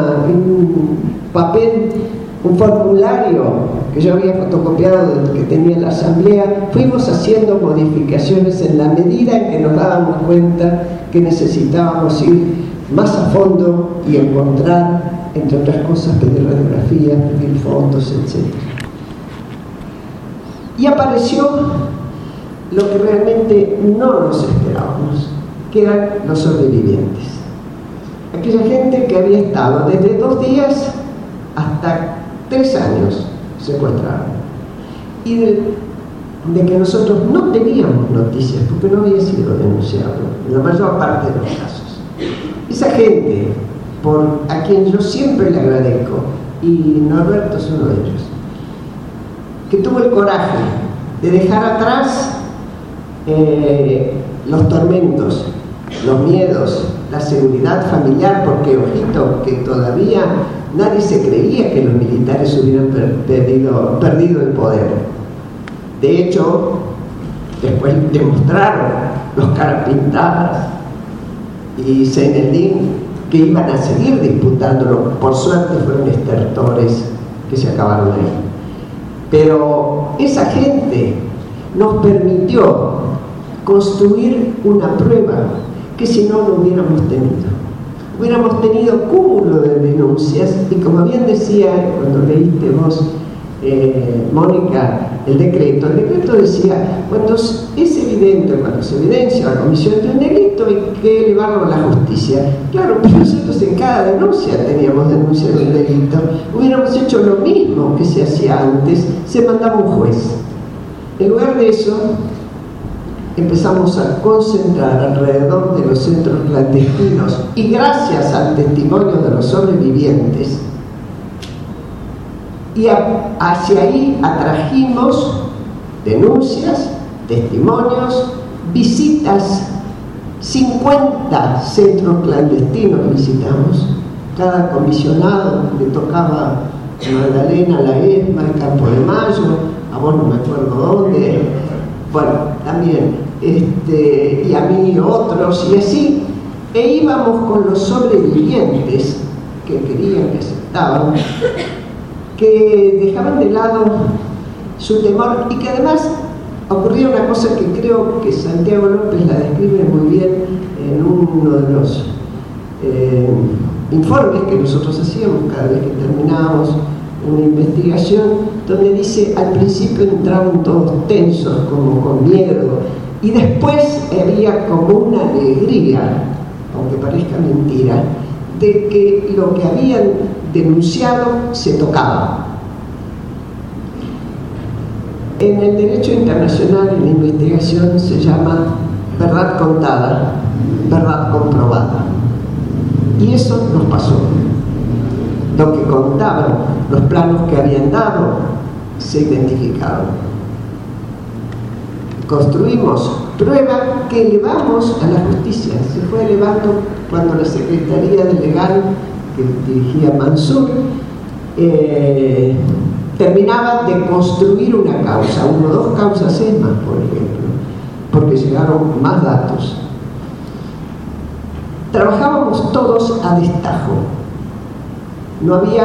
papel, un formulario que yo había fotocopiado del que tenía la Asamblea, fuimos haciendo modificaciones en la medida en que nos dábamos cuenta que necesitábamos ir más a fondo y encontrar, entre otras cosas, pedir radiografías, pedir fotos, etc. Y apareció lo que realmente no nos esperábamos, que eran los sobrevivientes. Aquella gente que había estado desde 2 días hasta 3 años secuestrados. Y de que nosotros no teníamos noticias, porque no había sido denunciado en la mayor parte de los casos. Esa gente, a quien yo siempre le agradezco, y Norberto es uno de ellos, que tuvo el coraje de dejar atrás los tormentos, los miedos, la seguridad familiar, porque, ojito, que todavía nadie se creía que los militares hubieran perdido el poder. De hecho, después demostraron los caras pintadas y Zeneldín que iban a seguir disputándolo. Por suerte fueron estertores que se acabaron ahí. Pero esa gente nos permitió construir una prueba que si no, no hubiéramos tenido. Hubiéramos tenido cúmulo de denuncias y, como bien decía cuando leíste vos, Mónica, el decreto decía, cuando es evidente, cuando se evidencia la comisión de un delito, hay que elevarlo a la justicia. Claro, pero nosotros en cada denuncia teníamos denuncia de un delito. Hubiéramos hecho lo mismo que se hacía antes, se mandaba un juez. En lugar de eso, empezamos a concentrar alrededor de los centros clandestinos y gracias al testimonio de los sobrevivientes, y hacia ahí atrajimos denuncias, testimonios, visitas. 50 centros clandestinos visitamos. Cada comisionado le tocaba a Magdalena, la ESMA, el Campo de Mayo, a vos no me acuerdo dónde, bueno, también, y a mí otros, y así, e íbamos con los sobrevivientes que querían, que aceptaban, que dejaban de lado su temor y que además ocurría una cosa que creo que Santiago López la describe muy bien en uno de los informes que nosotros hacíamos cada vez que terminábamos una investigación, donde dice, al principio entraban todos tensos, como con miedo, y después había como una alegría, aunque parezca mentira, de que lo que habían denunciado se tocaba. En el derecho internacional, en la investigación, se llama verdad contada, verdad comprobada. Y eso nos pasó. Lo que contaban, los planos que habían dado, se identificaron. Construimos prueba que elevamos a la justicia. Se fue elevando cuando la Secretaría de Legal, que dirigía Mansur, terminaba de construir una causa, 1 o 2 causas ESMA, por ejemplo, porque llegaron más datos. Trabajábamos todos a destajo. No había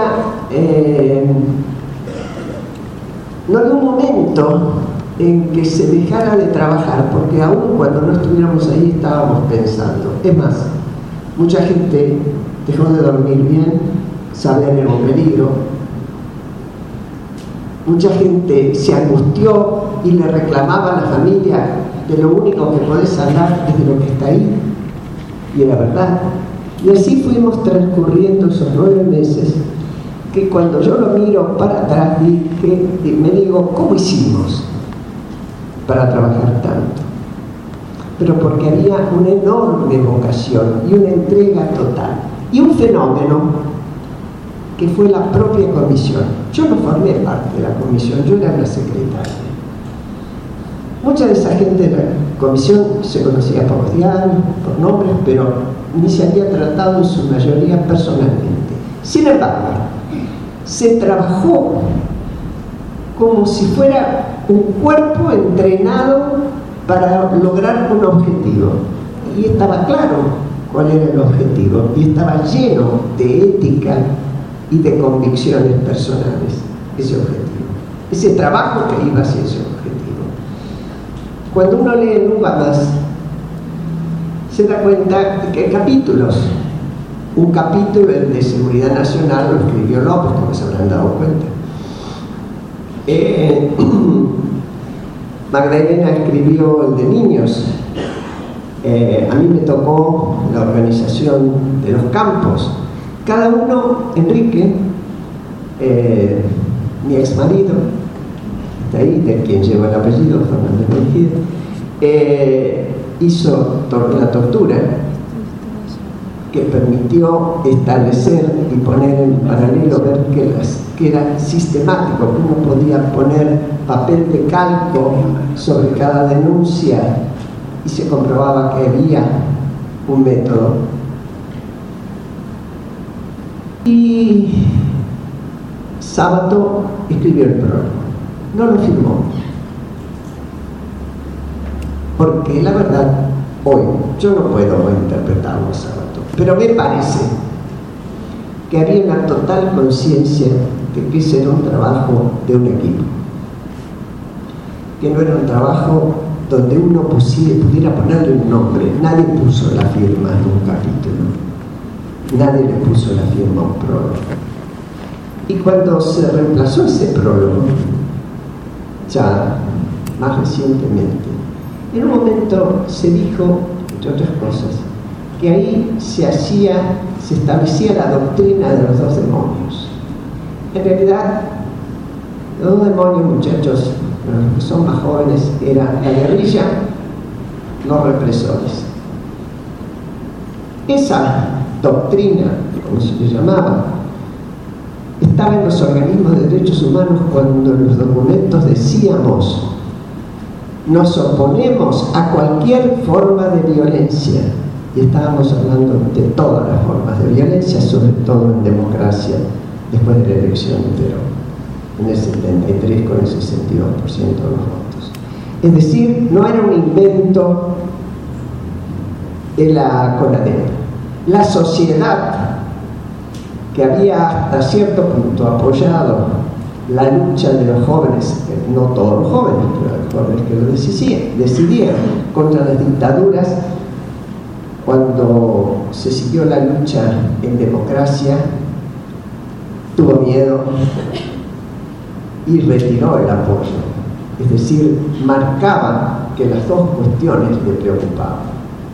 un momento en que se dejara de trabajar, porque aún cuando no estuviéramos ahí estábamos pensando. Es más, mucha gente dejó de dormir bien, saber era un peligro. Mucha gente se angustió y le reclamaba a la familia: de lo único que podés hablar es de lo que está ahí. Y era verdad. Y así fuimos transcurriendo esos 9 meses, que cuando yo lo miro para atrás me digo: ¿cómo hicimos para trabajar tanto? Pero porque había una enorme vocación y una entrega total. Y un fenómeno que fue la propia comisión. Yo no formé parte de la comisión, yo era la secretaria. Mucha de esa gente de la comisión se conocía por los diarios, por nombres, pero ni se había tratado en su mayoría personalmente. Sin embargo, se trabajó como si fuera un cuerpo entrenado para lograr un objetivo. Y estaba claro cuál era el objetivo, y estaba lleno de ética y de convicciones personales ese objetivo, ese trabajo que iba hacia ese objetivo. Cuando uno lee Nubamas, se da cuenta que hay capítulos. Un capítulo, el de Seguridad Nacional, lo escribió López, como se habrán dado cuenta. Magdalena escribió el de niños. A mí me tocó la organización de los campos. Cada uno, Enrique, mi ex marido, de ahí, de quien lleva el apellido, Fernández Mejía, hizo la tortura, que permitió establecer y poner en paralelo, ver que era sistemático, que uno podía poner papel de calco sobre cada denuncia y se comprobaba que había un método. Y Sábato escribió el prólogo, no lo firmó, porque la verdad, hoy yo no puedo interpretarlo a Sábato, pero me parece que había una total conciencia de que ese era un trabajo de un equipo, que no era un trabajo donde uno pudiera ponerle un nombre. Nadie puso la firma en un capítulo, nadie le puso la firma a un prólogo. Y cuando se reemplazó ese prólogo, ya más recientemente, en un momento se dijo, entre otras cosas, que ahí se establecía la doctrina de los 2 demonios. En realidad, los 2 demonios, muchachos, los que son más jóvenes, era la guerrilla, los represores. Esa doctrina, como se le llamaba, estaba en los organismos de derechos humanos cuando en los documentos decíamos: nos oponemos a cualquier forma de violencia. Y estábamos hablando de todas las formas de violencia, sobre todo en democracia, después de la elección de Perón, en el 73 con el 62% de los votos. Es decir, no era un invento de la CONADEP. La sociedad, que había hasta cierto punto apoyado la lucha de los jóvenes, no todos los jóvenes, pero los jóvenes que lo decidían contra las dictaduras, cuando se siguió la lucha en democracia, tuvo miedo y retiró el apoyo. Es decir, marcaba que las 2 cuestiones le preocupaban.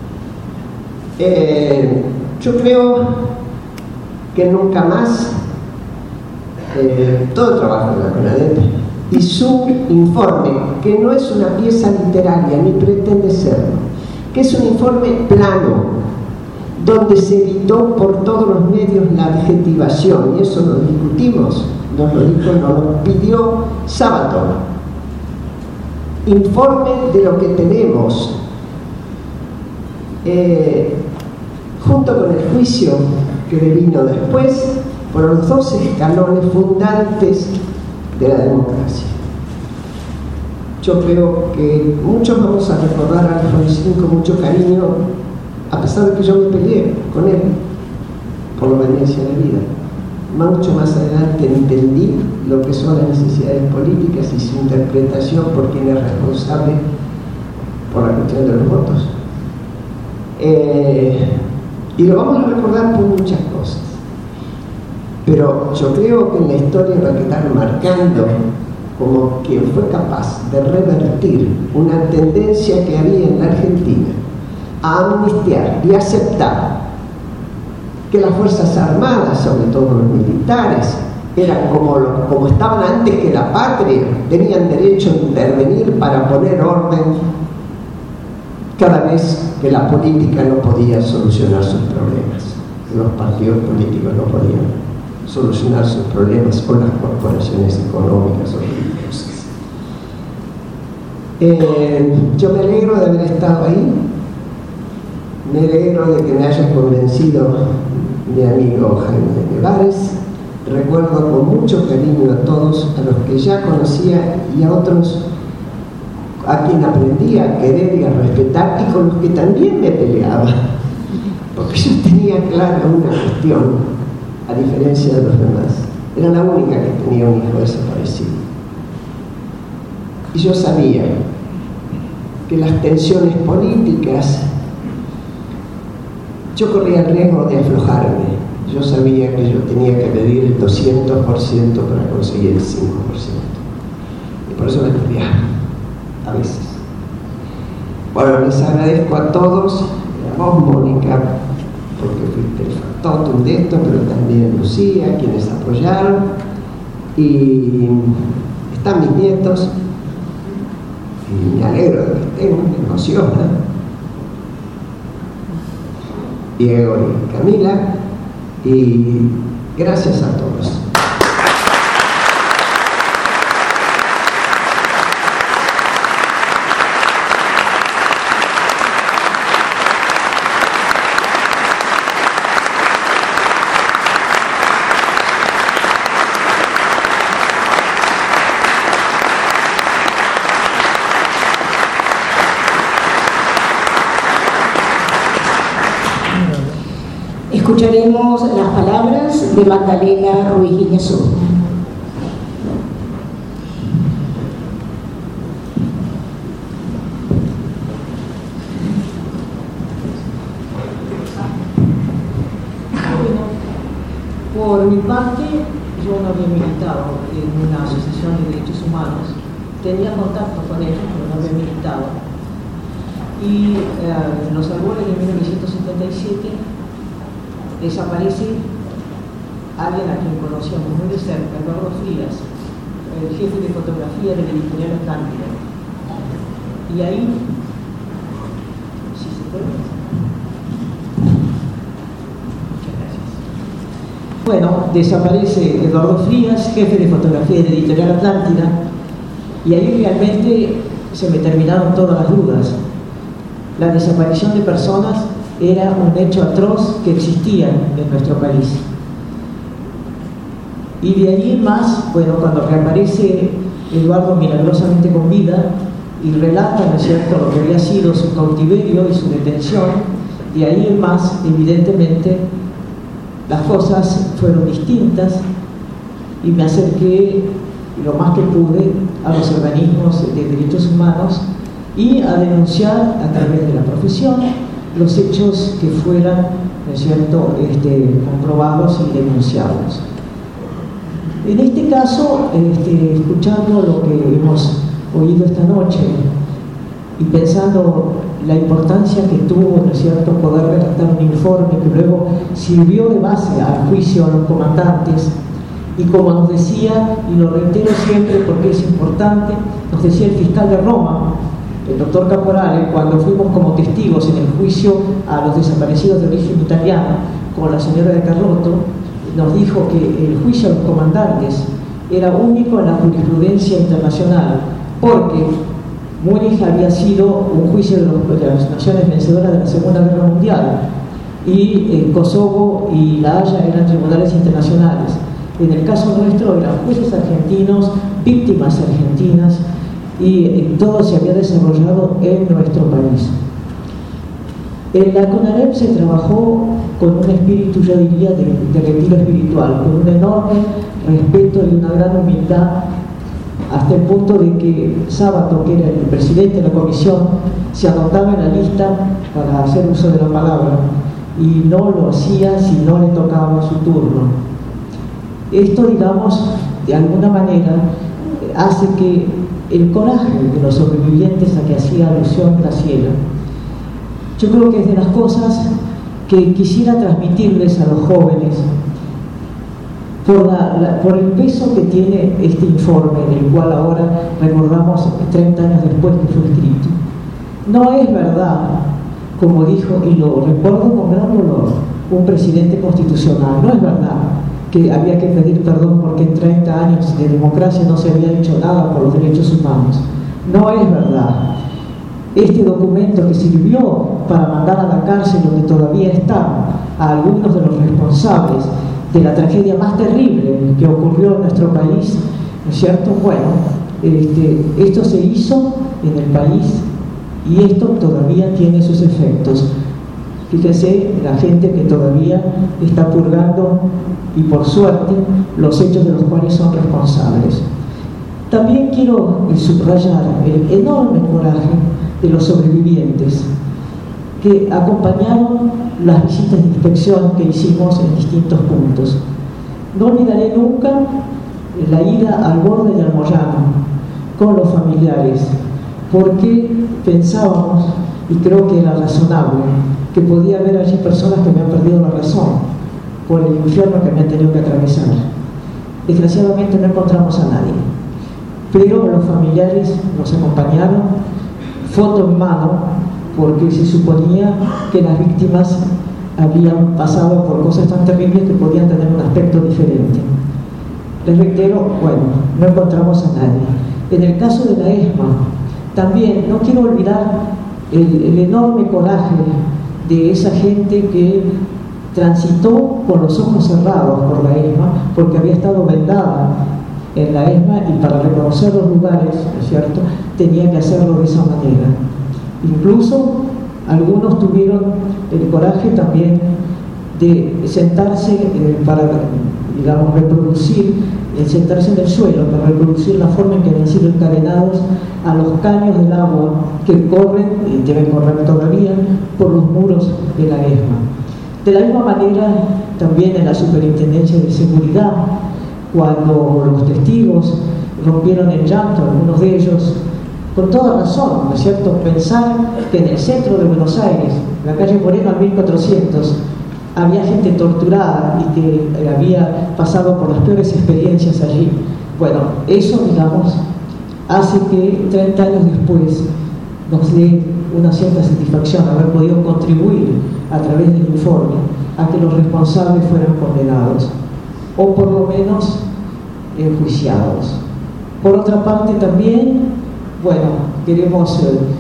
Yo creo que nunca más todo el trabajo de la CONADEP y su informe, que no es una pieza literaria ni pretende serlo, que es un informe plano, donde se evitó por todos los medios la adjetivación, y eso lo discutimos, nos lo pidió Sábato. Informe de lo que tenemos, junto con el juicio que vino después, por los 2 escalones fundantes de la democracia. Yo creo que muchos vamos a recordar a Alfonsín con mucho cariño, a pesar de que yo me peleé con él por la obediencia a la vida. Mucho más adelante entendí lo que son las necesidades políticas y su interpretación por quien es responsable por la cuestión de los votos. Y lo vamos a recordar por muchas cosas. Pero yo creo que en la historia va a quedar marcando como quien fue capaz de revertir una tendencia que había en la Argentina a amnistiar y aceptar que las Fuerzas Armadas, sobre todo los militares, eran como estaban antes que la patria, tenían derecho a intervenir para poner orden cada vez que la política no podía solucionar sus problemas, que los partidos políticos no podían solucionar sus problemas con las corporaciones económicas o religiosas. Yo me alegro de haber estado ahí, me alegro de que me haya convencido mi amigo Jaime Nevares. Recuerdo con mucho cariño a todos, a los que ya conocía y a otros a quien aprendí a querer y a respetar, y con los que también me peleaba, porque yo tenía clara una cuestión, a diferencia de los demás. Era la única que tenía un hijo desaparecido. Y yo sabía que las tensiones políticas, yo corría el riesgo de aflojarme. Yo sabía que yo tenía que pedir el 200% para conseguir el 5%. Y por eso me peleaba, a veces. Bueno, les agradezco a todos, a vos, Mónica, porque fuiste el factotum de esto, pero también Lucía, quienes apoyaron. Y están mis nietos, y me alegro de que estén, me emociona. Diego y Camila. Y gracias a todos. Escucharemos las palabras de Magdalena Ruiz Guiñazú. Por mi parte, yo no había militado en una asociación de derechos humanos, tenía contacto con ellos, pero no había militado. Y en los albores de 1977 desaparece alguien a quien conocíamos muy de cerca, Eduardo Frías, el jefe de fotografía de la editorial Atlántida. Y ahí, si se puede. Muchas gracias. Bueno, desaparece Eduardo Frías, jefe de fotografía de la editorial Atlántida, y ahí realmente se me terminaron todas las dudas. La desaparición de personas era un hecho atroz que existía en nuestro país. Y de allí en más, bueno, cuando reaparece Eduardo milagrosamente con vida y relata, ¿no es cierto?, lo que había sido su cautiverio y su detención, de ahí en más, evidentemente, las cosas fueron distintas y me acerqué lo más que pude a los organismos de derechos humanos y a denunciar a través de la profesión los hechos que fueran, ¿no es cierto?, comprobados y denunciados. En este caso, escuchando lo que hemos oído esta noche y pensando la importancia que tuvo, ¿no es cierto?, poder redactar un informe que luego sirvió de base al juicio a los comandantes, y como nos decía, y lo reitero siempre porque es importante, nos decía el fiscal de Roma, el doctor Caporale, cuando fuimos como testigos en el juicio a los desaparecidos de origen italiano con la señora de Carlotto, nos dijo que el juicio a los comandantes era único en la jurisprudencia internacional, porque Múnich había sido un juicio de las naciones vencedoras de la Segunda Guerra Mundial, y Kosovo y La Haya eran tribunales internacionales. En el caso nuestro eran jueces argentinos, víctimas argentinas, y todo se había desarrollado en nuestro país. En la CONAREP se trabajó con un espíritu, yo diría, de retiro espiritual, con un enorme respeto y una gran humildad, hasta el punto de que Sábato, que era el presidente de la comisión, se anotaba en la lista para hacer uso de la palabra y no lo hacía si no le tocaba su turno. Esto, digamos, de alguna manera hace que el coraje de los sobrevivientes a que hacía alusión Graciela, yo creo que es de las cosas que quisiera transmitirles a los jóvenes por el peso que tiene este informe, del cual ahora recordamos 30 años después que fue escrito. No es verdad, como dijo, y lo recuerdo con gran dolor, un presidente constitucional, no es verdad que había que pedir perdón porque en 30 años de democracia no se había hecho nada por los derechos humanos. No es verdad. Este documento que sirvió para mandar a la cárcel, donde todavía están, a algunos de los responsables de la tragedia más terrible que ocurrió en nuestro país, ¿no es cierto? Bueno, esto se hizo en el país y esto todavía tiene sus efectos. Fíjense, la gente que todavía está purgando, y por suerte, los hechos de los cuales son responsables. También quiero subrayar el enorme coraje de los sobrevivientes que acompañaron las visitas de inspección que hicimos en distintos puntos. No olvidaré nunca la ida al Borde y al Moyano con los familiares, porque pensábamos, y creo que era razonable, que podía haber allí personas que habían perdido la razón por el infierno que habían tenido que atravesar. Desgraciadamente no encontramos a nadie, pero los familiares nos acompañaron, foto en mano, porque se suponía que las víctimas habían pasado por cosas tan terribles que podían tener un aspecto diferente. Les reitero, bueno, no encontramos a nadie. En el caso de la ESMA, también no quiero olvidar el enorme coraje de esa gente que transitó con los ojos cerrados por la ESMA, porque había estado vendada en la ESMA y para reconocer los lugares, ¿no es cierto?, tenía que hacerlo de esa manera. Incluso algunos tuvieron el coraje también de sentarse para, digamos, reproducir, sentarse en el suelo para reproducir la forma en que habían sido encadenados a los caños del agua que corren, y deben correr todavía, por los muros de la ESMA. De la misma manera, también en la Superintendencia de Seguridad, cuando los testigos rompieron el llanto, algunos de ellos, con toda razón, ¿no es cierto?, pensar que en el centro de Buenos Aires, en la calle Moreno al 1400, había gente torturada y que había pasado por las peores experiencias allí. Bueno, eso, digamos, hace que 30 años después nos dé una cierta satisfacción haber podido contribuir a través del informe a que los responsables fueran condenados o por lo menos enjuiciados. Por otra parte también, bueno, queremos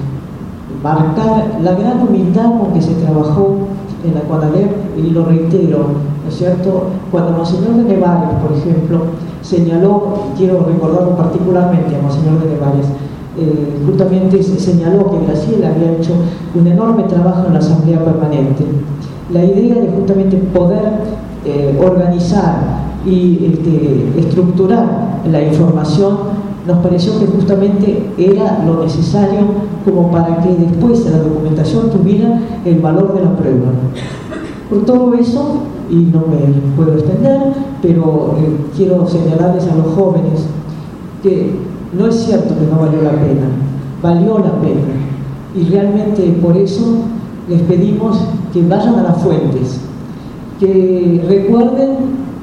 marcar la gran humildad con que se trabajó en la CONALEP, y lo reitero, ¿no es cierto?, cuando Monseñor de Nevares, por ejemplo, señaló, quiero recordarlo particularmente a Monseñor de Nevares, justamente señaló que Graciela había hecho un enorme trabajo en la Asamblea Permanente. La idea de justamente poder organizar y estructurar la información nos pareció que justamente era lo necesario como para que después la documentación tuviera el valor de la prueba. Por todo eso, y no me puedo extender, pero quiero señalarles a los jóvenes que no es cierto que no valió la pena, valió la pena, y realmente por eso les pedimos que vayan a las fuentes, que recuerden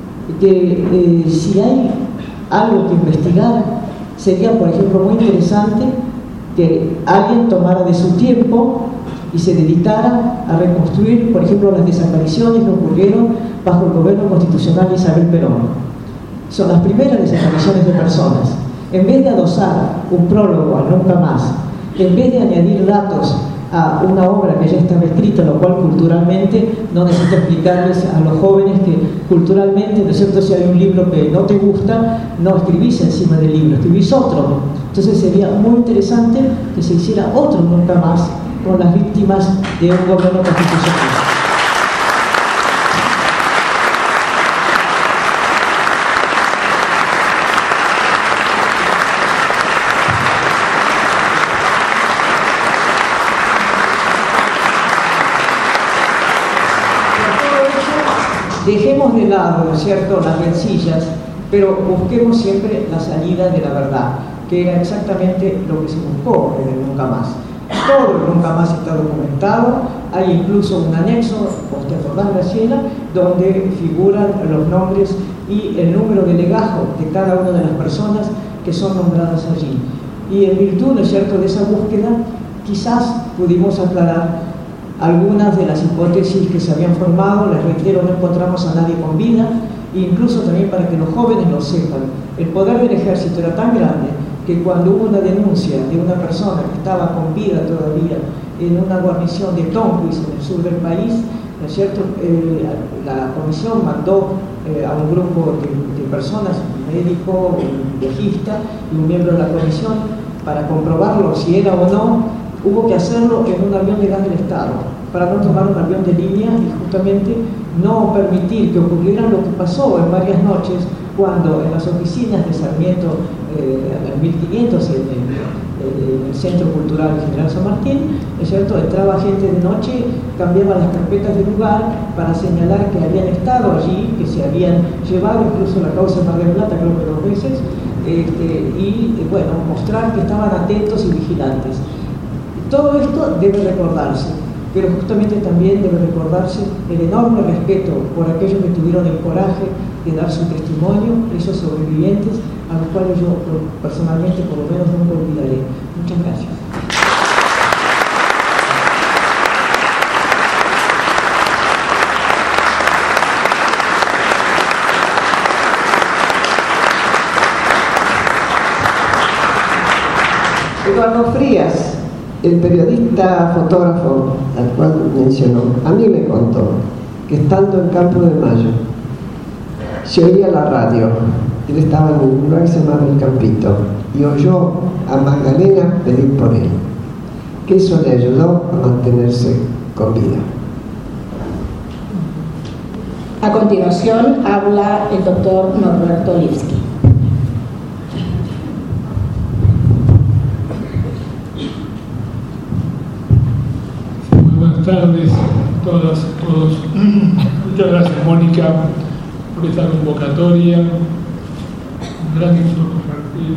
que si hay algo que investigar, sería, por ejemplo, muy interesante que alguien tomara de su tiempo y se dedicara a reconstruir, por ejemplo, las desapariciones que ocurrieron bajo el gobierno constitucional de Isabel Perón. Son las primeras desapariciones de personas. En vez de adosar un prólogo a Nunca Más, en vez de añadir datos a una obra que ya estaba escrita, lo cual culturalmente no necesito explicarles a los jóvenes que culturalmente, ¿no es cierto?, si hay un libro que no te gusta, no escribís encima del libro, escribís otro. Entonces sería muy interesante que se hiciera otro Nunca Más con las víctimas de un gobierno constitucional. Dejemos de lado, ¿no es cierto?, las rencillas pero busquemos siempre la salida de la verdad, que era exactamente lo que se buscó en el Nunca Más. Todo el Nunca Más está documentado, hay incluso un anexo, ¿te acordás, Graciela?, donde figuran los nombres y el número de legajo de cada una de las personas que son nombradas allí. Y en virtud, ¿no es cierto?, de esa búsqueda, quizás pudimos aclarar algunas de las hipótesis que se habían formado. Les reitero, no encontramos a nadie con vida, e incluso también para que los jóvenes lo sepan, el poder del ejército era tan grande que cuando hubo una denuncia de una persona que estaba con vida todavía en una guarnición de Tonquis, en el sur del país, ¿no es cierto?, la comisión mandó a un grupo de personas, un médico, un legista y un miembro de la comisión, para comprobarlo si era o no. Hubo que hacerlo en un avión de gas del Estado, para no tomar un avión de línea y justamente no permitir que ocurriera lo que pasó en varias noches, cuando en las oficinas de Sarmiento, en el 1500, en el Centro Cultural General San Martín, ¿no es cierto?, entraba gente de noche, cambiaba las carpetas de lugar para señalar que habían estado allí, que se habían llevado incluso la causa de Mar del Plata, creo que 2 veces, y bueno, mostrar que estaban atentos y vigilantes. Todo esto debe recordarse, pero justamente también debe recordarse el enorme respeto por aquellos que tuvieron el coraje de dar su testimonio, esos sobrevivientes, a los cuales yo personalmente por lo menos nunca olvidaré. Muchas gracias. Eduardo Frías, el periodista fotógrafo al cual mencionó, a mí me contó que estando en Campo de Mayo se oía la radio. Él estaba en un lugar que se llamaba El Campito y oyó a Magdalena pedir por él, que eso le ayudó a mantenerse con vida. A continuación habla el doctor Norberto Lipski. Buenas tardes a todas y todos. Muchas gracias, Mónica, por esta convocatoria. Un gran gusto compartir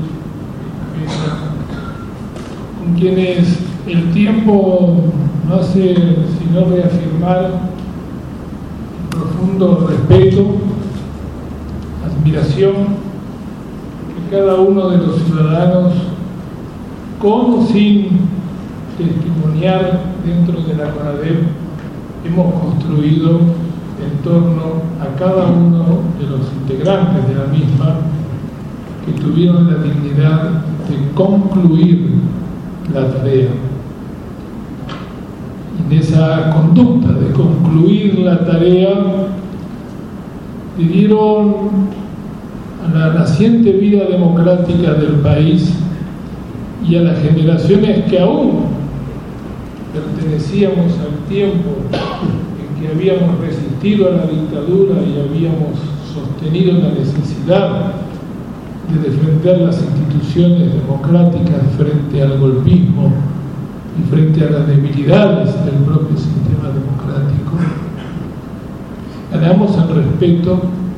con quienes el tiempo no hace sino reafirmar el profundo respeto, admiración que cada uno de los ciudadanos, con o sin testimoniar dentro de la CONADEP, hemos construido en torno a cada uno de los integrantes de la misma, que tuvieron la dignidad de concluir la tarea. En esa conducta de concluir la tarea, le dieron a la naciente vida democrática del país y a las generaciones que aún pertenecíamos al tiempo en que habíamos resistido a la dictadura y habíamos sostenido la necesidad de defender las instituciones democráticas frente al golpismo y frente a las debilidades del propio sistema democrático. Ganamos el respeto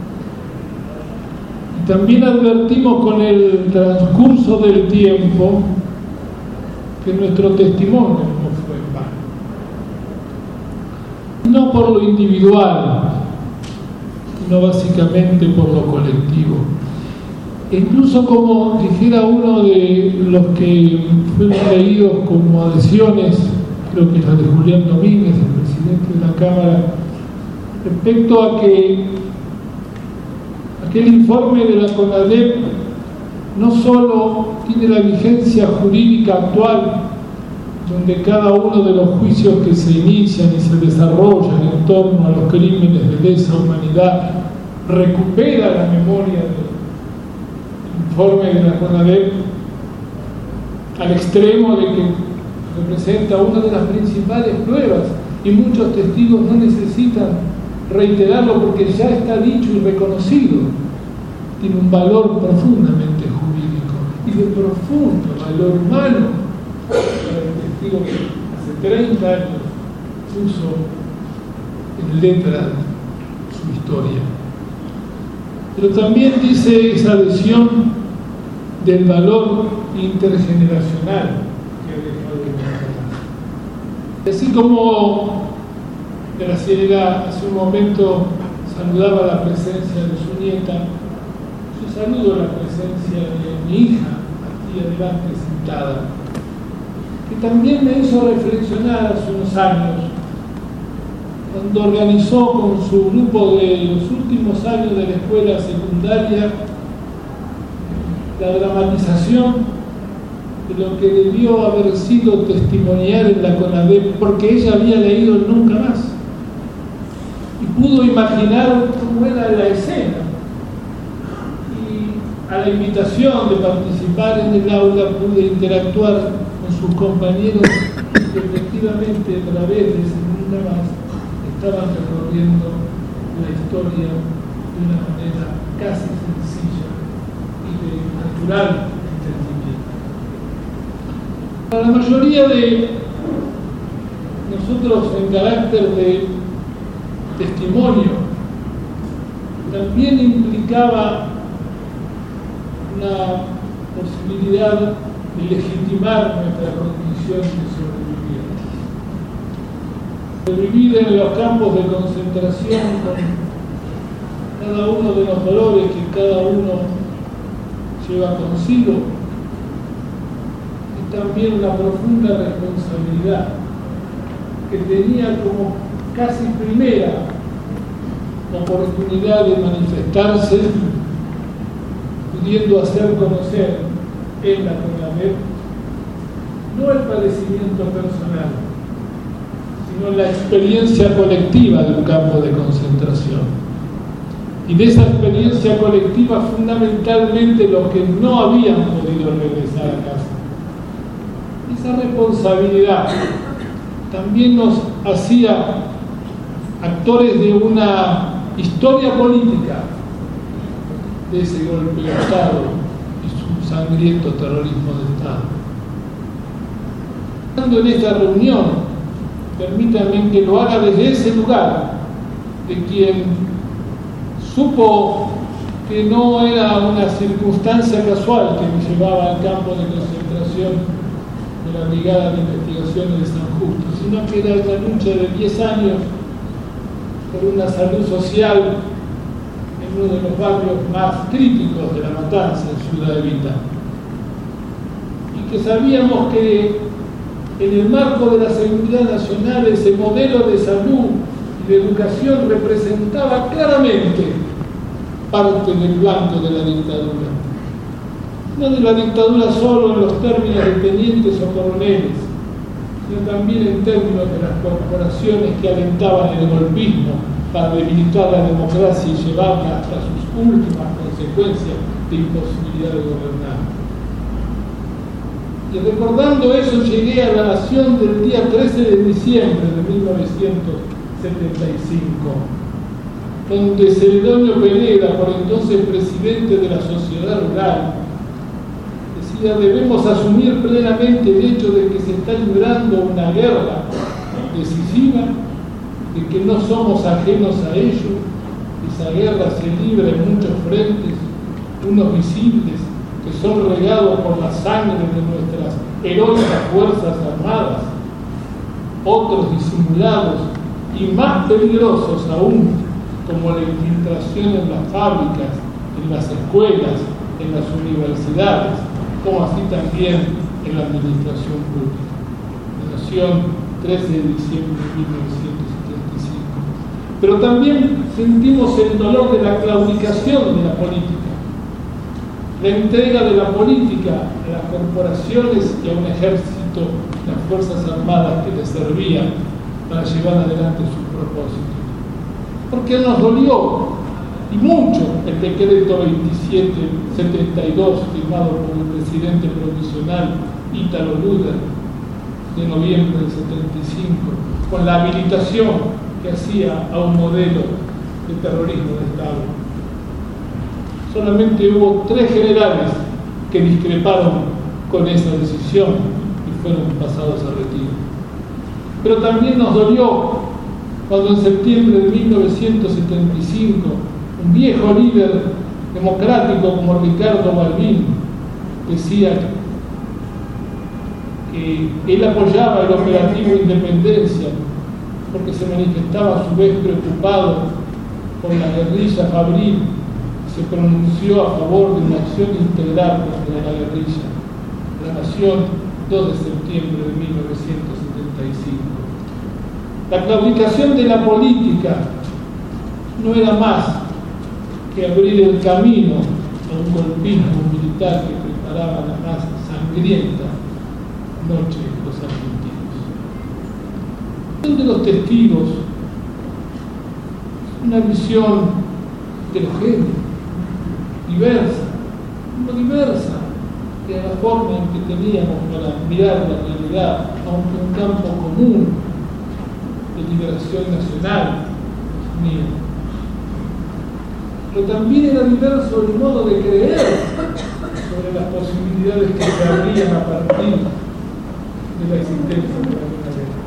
y también advertimos con el transcurso del tiempo que nuestro testimonio no fue en vano. No por lo individual, sino básicamente por lo colectivo. E incluso, como dijera uno de los que fueron leídos como adhesiones, creo que es la de Julián Domínguez, el presidente de la Cámara, respecto a que aquel informe de la CONADEP no solo tiene la vigencia jurídica actual, donde cada uno de los juicios que se inician y se desarrollan en torno a los crímenes de lesa humanidad recupera la memoria del informe de la CONADEP, al extremo de que representa una de las principales pruebas y muchos testigos no necesitan reiterarlo porque ya está dicho y reconocido. Tiene un valor profundamente jurídico y de profundo valor humano para el testigo que hace 30 años puso en letra su historia. pero también dice esa adhesión del valor intergeneracional que ha dejado de marcar. Así como Graciela hace un momento saludaba la presencia de su nieta, yo saludo la presencia de mi hija aquí adelante sentada, que también me hizo reflexionar hace unos años, cuando organizó con su grupo de los últimos años de la escuela secundaria la dramatización de lo que debió haber sido testimonial en la CONADEP, porque ella había leído Nunca Más y pudo imaginar cómo era la escena. Y a la invitación de participar en el aula pude interactuar con sus compañeros que efectivamente a través de ese Nunca Más estaban recorriendo la historia de una manera casi sencilla y de natural entendimiento. Para la mayoría de nosotros, en carácter de testimonio, también implicaba una posibilidad de legitimar nuestra condición de sobrevivir en los campos de concentración con cada uno de los dolores que cada uno lleva consigo, y también una profunda responsabilidad que tenía como casi primera oportunidad de manifestarse, pudiendo hacer conocer en la CONADEP no el padecimiento personal, sino la experiencia colectiva de un campo de concentración. Y de esa experiencia colectiva, fundamentalmente los que no habían podido regresar a casa. Esa responsabilidad también nos hacía actores de una historia política de ese golpe de Estado y su sangriento terrorismo de Estado. Estando en esta reunión, permítanme que lo haga desde ese lugar, de quien supo que no era una circunstancia casual que me llevaba al campo de concentración de la Brigada de Investigaciones de San Justo, sino que era una lucha de 10 años por una salud social en uno de los barrios más críticos de La Matanza, en Ciudad Evita. Y que sabíamos que en el marco de la seguridad nacional ese modelo de salud y de educación representaba claramente parte del blanco de la dictadura. No de la dictadura solo en los términos de tenientes o coroneles, sino también en términos de las corporaciones que alentaban el golpismo para debilitar la democracia y llevarla hasta sus últimas consecuencias de imposibilidad de gobernar. Y recordando eso, llegué a la Nación del día 13 de diciembre de 1975, donde Celedonio Peneda, por entonces presidente de la Sociedad Rural, decía: debemos asumir plenamente el hecho de que se está librando una guerra decisiva, de que no somos ajenos a ello. Esa guerra se libra en muchos frentes, unos visibles, que son regados por la sangre de nuestras heroicas fuerzas armadas, otros disimulados y más peligrosos aún, como la infiltración en las fábricas, en las escuelas, en las universidades, como así también en la administración pública. La Nación, 13 de diciembre de 1975. Pero también sentimos el dolor de la claudicación de la política, la entrega de la política a las corporaciones y a un ejército, las Fuerzas Armadas que les servían para llevar adelante sus propósitos. Porque nos dolió, y mucho, el decreto 2772 firmado por el presidente provisional Ítalo Luder de noviembre del 75, con la habilitación que hacía a un modelo de terrorismo de Estado. Solamente hubo 3 generales que discreparon con esa decisión y fueron pasados a retiro. Pero también nos dolió cuando en septiembre de 1975 un viejo líder democrático como Ricardo Balbín decía que él apoyaba el operativo Independencia porque se manifestaba a su vez preocupado por la guerrilla fabril, se pronunció a favor de una acción integral contra la guerrilla. La Nación, 2 de septiembre de 1975. La claudicación de la política no era más que abrir el camino a un golpismo militar que preparaba la más sangrienta noche de los argentinos. De los testigos, una visión heterogénea, diversa, que era la forma en que teníamos para mirar la realidad, aunque un campo común de liberación nacional unía. Pero también era diverso el modo de creer sobre las posibilidades que se abrían a partir de la existencia de la guerra.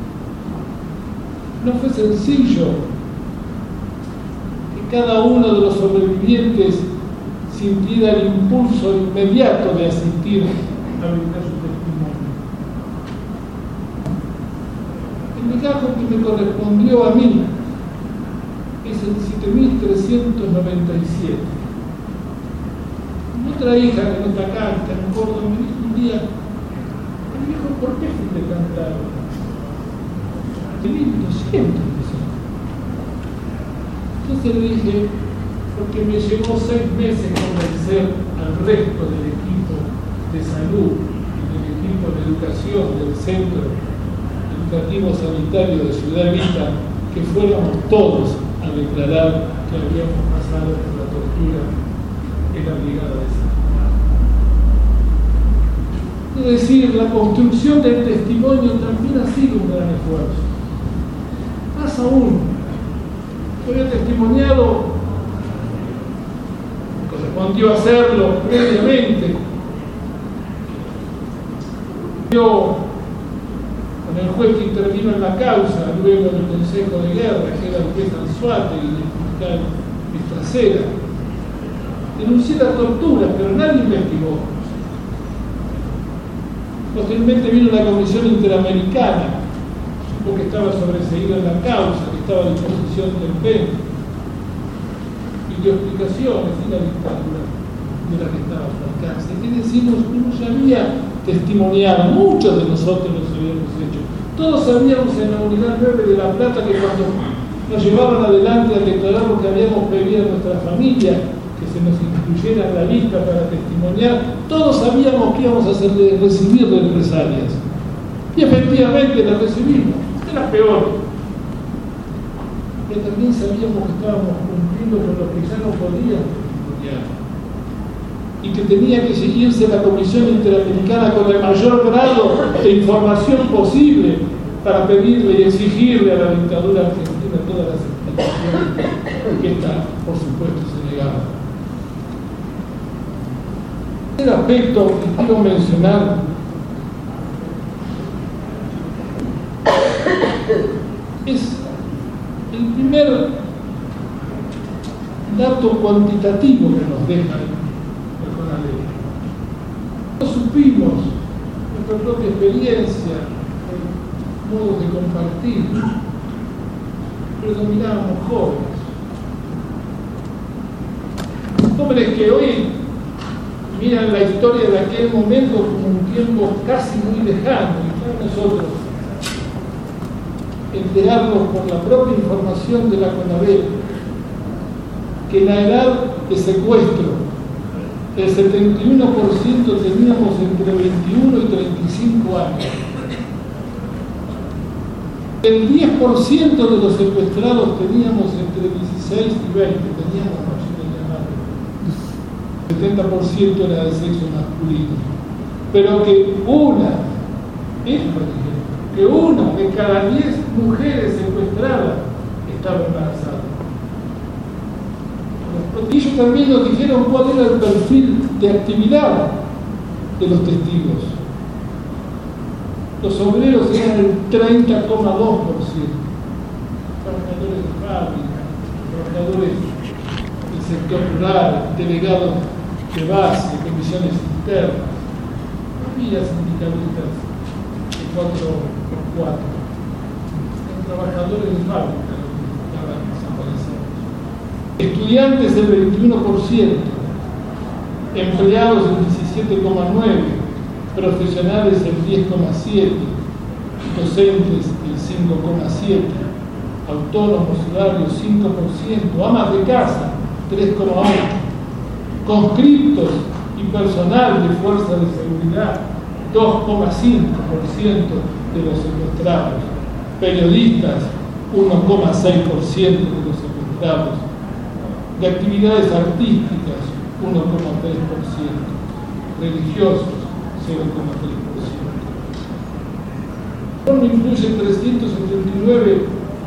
No fue sencillo que cada uno de los sobrevivientes sintiera el impulso inmediato de asistir a brindar su testimonio. El legajo que me correspondió a mí es el 7397. Otra hija que no está acá, está en Córdoba, me dijo un día, me dijo, ¿por qué fuiste cantar? 1200. Entonces le dije, porque me llevó 6 meses convencer al resto del equipo de salud y del equipo de educación del Centro Educativo Sanitario de Ciudad Evita que fuéramos todos a declarar que habíamos pasado por la tortura en la brigada de San. Es decir, la construcción del testimonio también ha sido un gran esfuerzo. Más aún, yo había testimoniado, correspondió hacerlo previamente. Yo, con el juez que intervino en la causa, luego del Consejo de Guerra, que era el juez Anzuate y el fiscal Estracera, denuncié la tortura, pero nadie investigó. Posteriormente vino la Comisión Interamericana, porque estaba sobreseído en la causa, que estaba a disposición del PEN, y dio explicaciones y la dictadura de la que estaba a su alcance. ¿Qué decimos? Uno ya había testimoniado, muchos de nosotros los habíamos hecho. Todos sabíamos en la Unidad 9 de La Plata que cuando nos llevaban adelante a declarar lo que habíamos pedido a nuestra familia, que se nos incluyera en la lista para testimoniar, todos sabíamos que íbamos a recibir represalias. Y efectivamente las recibimos. Era peor. Pero también sabíamos que estábamos cumpliendo con lo que ya no podíamos testimoniar. Y que tenía que seguirse la Comisión Interamericana con el mayor grado de información posible para pedirle y exigirle a la dictadura argentina todas las explicaciones que esta, por supuesto, se negaba. El aspecto que quiero mencionar es el primer dato cuantitativo que nos deja el CONADEP. No supimos nuestra propia experiencia, modos de compartir, predominábamos jóvenes. Jóvenes que hoy miran la historia de aquel momento como un tiempo casi muy lejano, y para nosotros enterarnos por la propia información de la CONADEP que en la edad de secuestro el 71% teníamos entre 21 y 35 años. El 10% de los secuestrados teníamos entre 16 y 20, teníamos más, 70% era de sexo masculino. Pero que una de cada 10 mujeres secuestradas estaba embarazada. Ellos también nos dijeron cuál era el perfil de actividad de los testigos. Los obreros eran el 30,2%. Trabajadores de fábrica, trabajadores del sector rural, delegados de base, comisiones internas. No había sindicalistas de 4x4. Eran trabajadores de fábrica los que estaban desaparecidos. Estudiantes el 21%, empleados el 17,9%, profesionales el 10,7%, docentes el 5,7%, autónomos horarios 5%, amas de casa 3,8%, conscriptos y personal de fuerza de seguridad 2,5% de los secuestrados, periodistas 1,6% de los secuestrados, de actividades artísticas 1,3%, religiosos 0,3%. El informe incluye 379,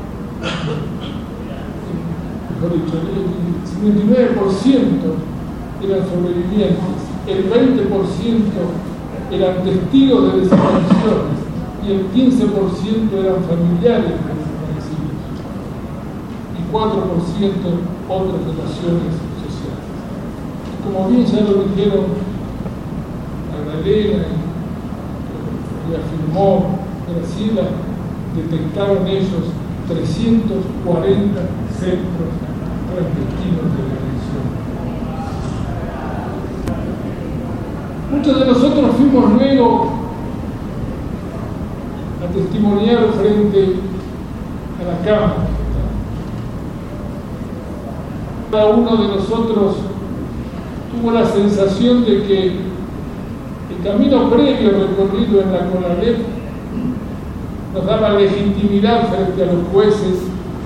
mejor dicho, el 59% eran sobrevivientes, el 20% eran testigos de desapariciones y el 15% eran familiares de desaparecidos y 4% otras relaciones sociales. Como bien ya lo dijeron Magdalena y afirmó Graciela, detectaron ellos 340 centros clandestinos de detención. Muchos de nosotros fuimos luego a testimoniar frente a la Cámara. Cada uno de nosotros tuvo la sensación de que el camino previo recorrido en la CONADEP nos daba legitimidad frente a los jueces,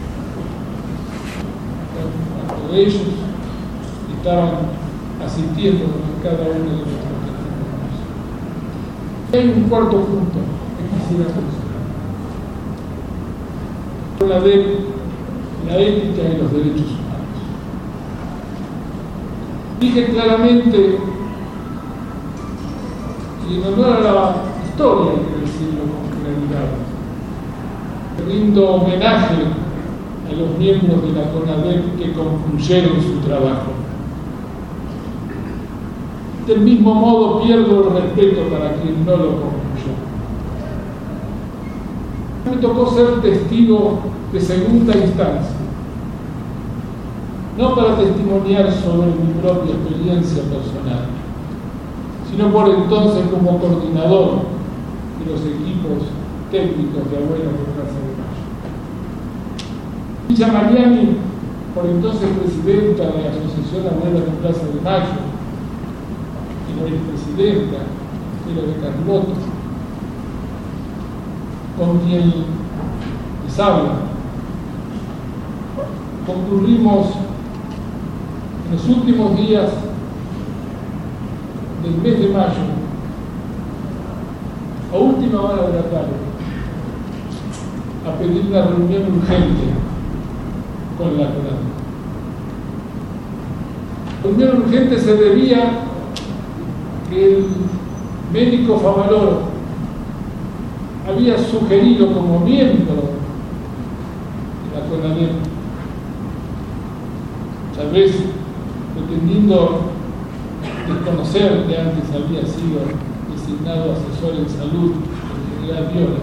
cuando ellos estaban asistiendo a cada uno de nuestros testimonios. Hay un cuarto punto que quisiera mencionar: la ética y los derechos humanos. Dije claramente, y en honor a la historia, hay que decirlo con claridad, rindo homenaje a los miembros de la CONADEP que concluyeron su trabajo. Del mismo modo pierdo el respeto para quien no lo concluyó. Me tocó ser testigo de segunda instancia, no para testimoniar sobre mi propia experiencia personal, sino por entonces como coordinador de los equipos técnicos de Abuelas de Plaza de Mayo. Villa Mariani, por entonces presidenta de la Asociación Abuelas de Plaza de Mayo, y la vicepresidenta, Cero de Carlotto, con quien les habla, concurrimos en los últimos días del mes de mayo, a última hora de la tarde, a pedir una reunión urgente con la CONADEP. La reunión urgente se debía que el médico Favaloro había sugerido como miembro de la CONADEP, tal vez pretendiendo desconocer que antes había sido designado asesor en salud el general Viola,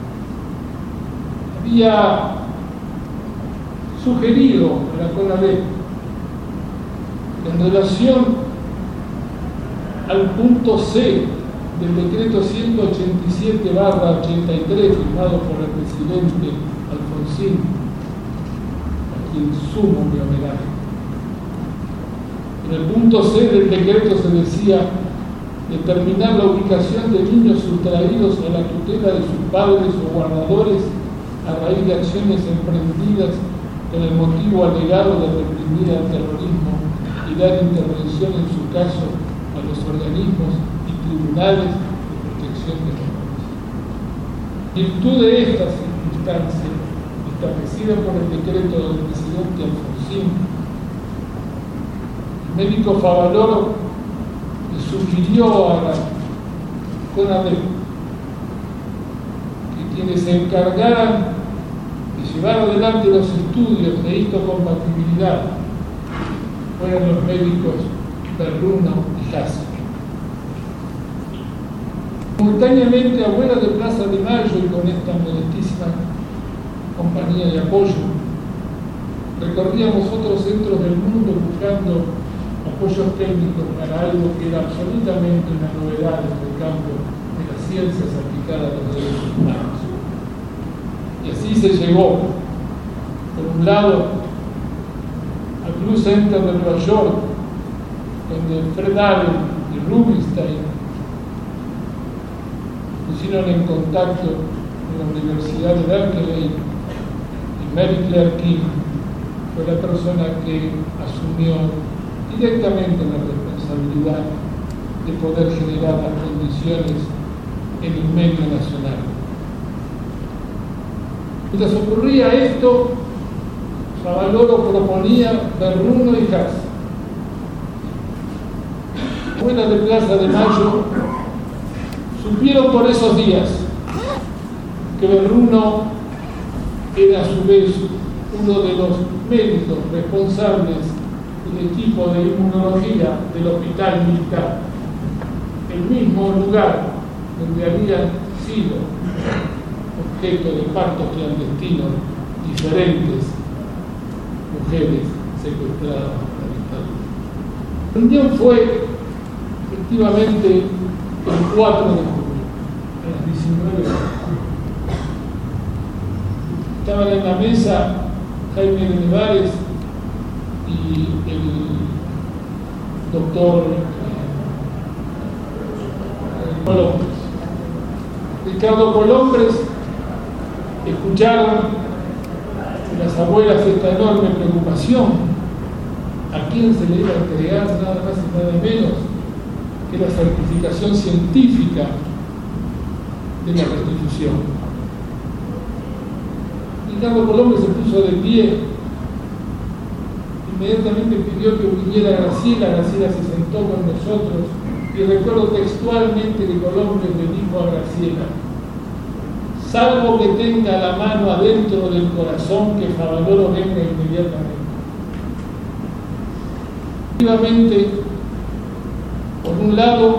había sugerido a la CONADEP, en relación al punto C del decreto 187/83 firmado por el presidente Alfonsín, a quien sumo mi homenaje. En el punto C del decreto se decía: determinar la ubicación de niños sustraídos a la tutela de sus padres o guardadores a raíz de acciones emprendidas con el motivo alegado de reprimir al terrorismo y dar intervención en su caso a los organismos y tribunales de protección de menores. En virtud de esta circunstancia, establecida por el decreto del presidente Alfonsín, el médico Favaloro le sugirió a la CONADEP que quienes se encargaran de llevar adelante los estudios de histocompatibilidad fueron los médicos Perruno y Haas. Simultáneamente, afuera de Plaza de Mayo y con esta modestísima compañía de apoyo, recorríamos otros centros del mundo buscando apoyos técnicos para algo que era absolutamente una novedad en el campo de las ciencias aplicadas a los derechos humanos. Y así se llegó, por un lado, al Blue Center de Nueva York, donde Fred Allen y Rubinstein pusieron en contacto con la Universidad de Berkeley, y Mary Claire King fue la persona que asumió directamente la responsabilidad de poder generar las condiciones en el medio nacional. Mientras ocurría esto, Favaloro proponía Perruno y Haas. Fuera de Plaza de Mayo, supieron por esos días que Perruno era a su vez uno de los médicos responsables del equipo de inmunología del Hospital Militar, el mismo lugar donde habían sido objeto de partos clandestinos diferentes mujeres secuestradas por la dictadura. La reunión fue efectivamente el 4 de julio, a las 19 horas. Estaban en la mesa Jaime de Nevares y el doctor Colombres. Ricardo Colombres escucharon de las abuelas esta enorme preocupación. ¿A quién se le iba a entregar nada más y nada menos que la certificación científica de la restitución? Ricardo Colombres se puso de pie, inmediatamente pidió que viniera Graciela se sentó con nosotros y recuerdo textualmente que Colombres le dijo a Graciela: salvo que tenga la mano adentro del corazón, que Favaloro venga inmediatamente. Efectivamente, por un lado,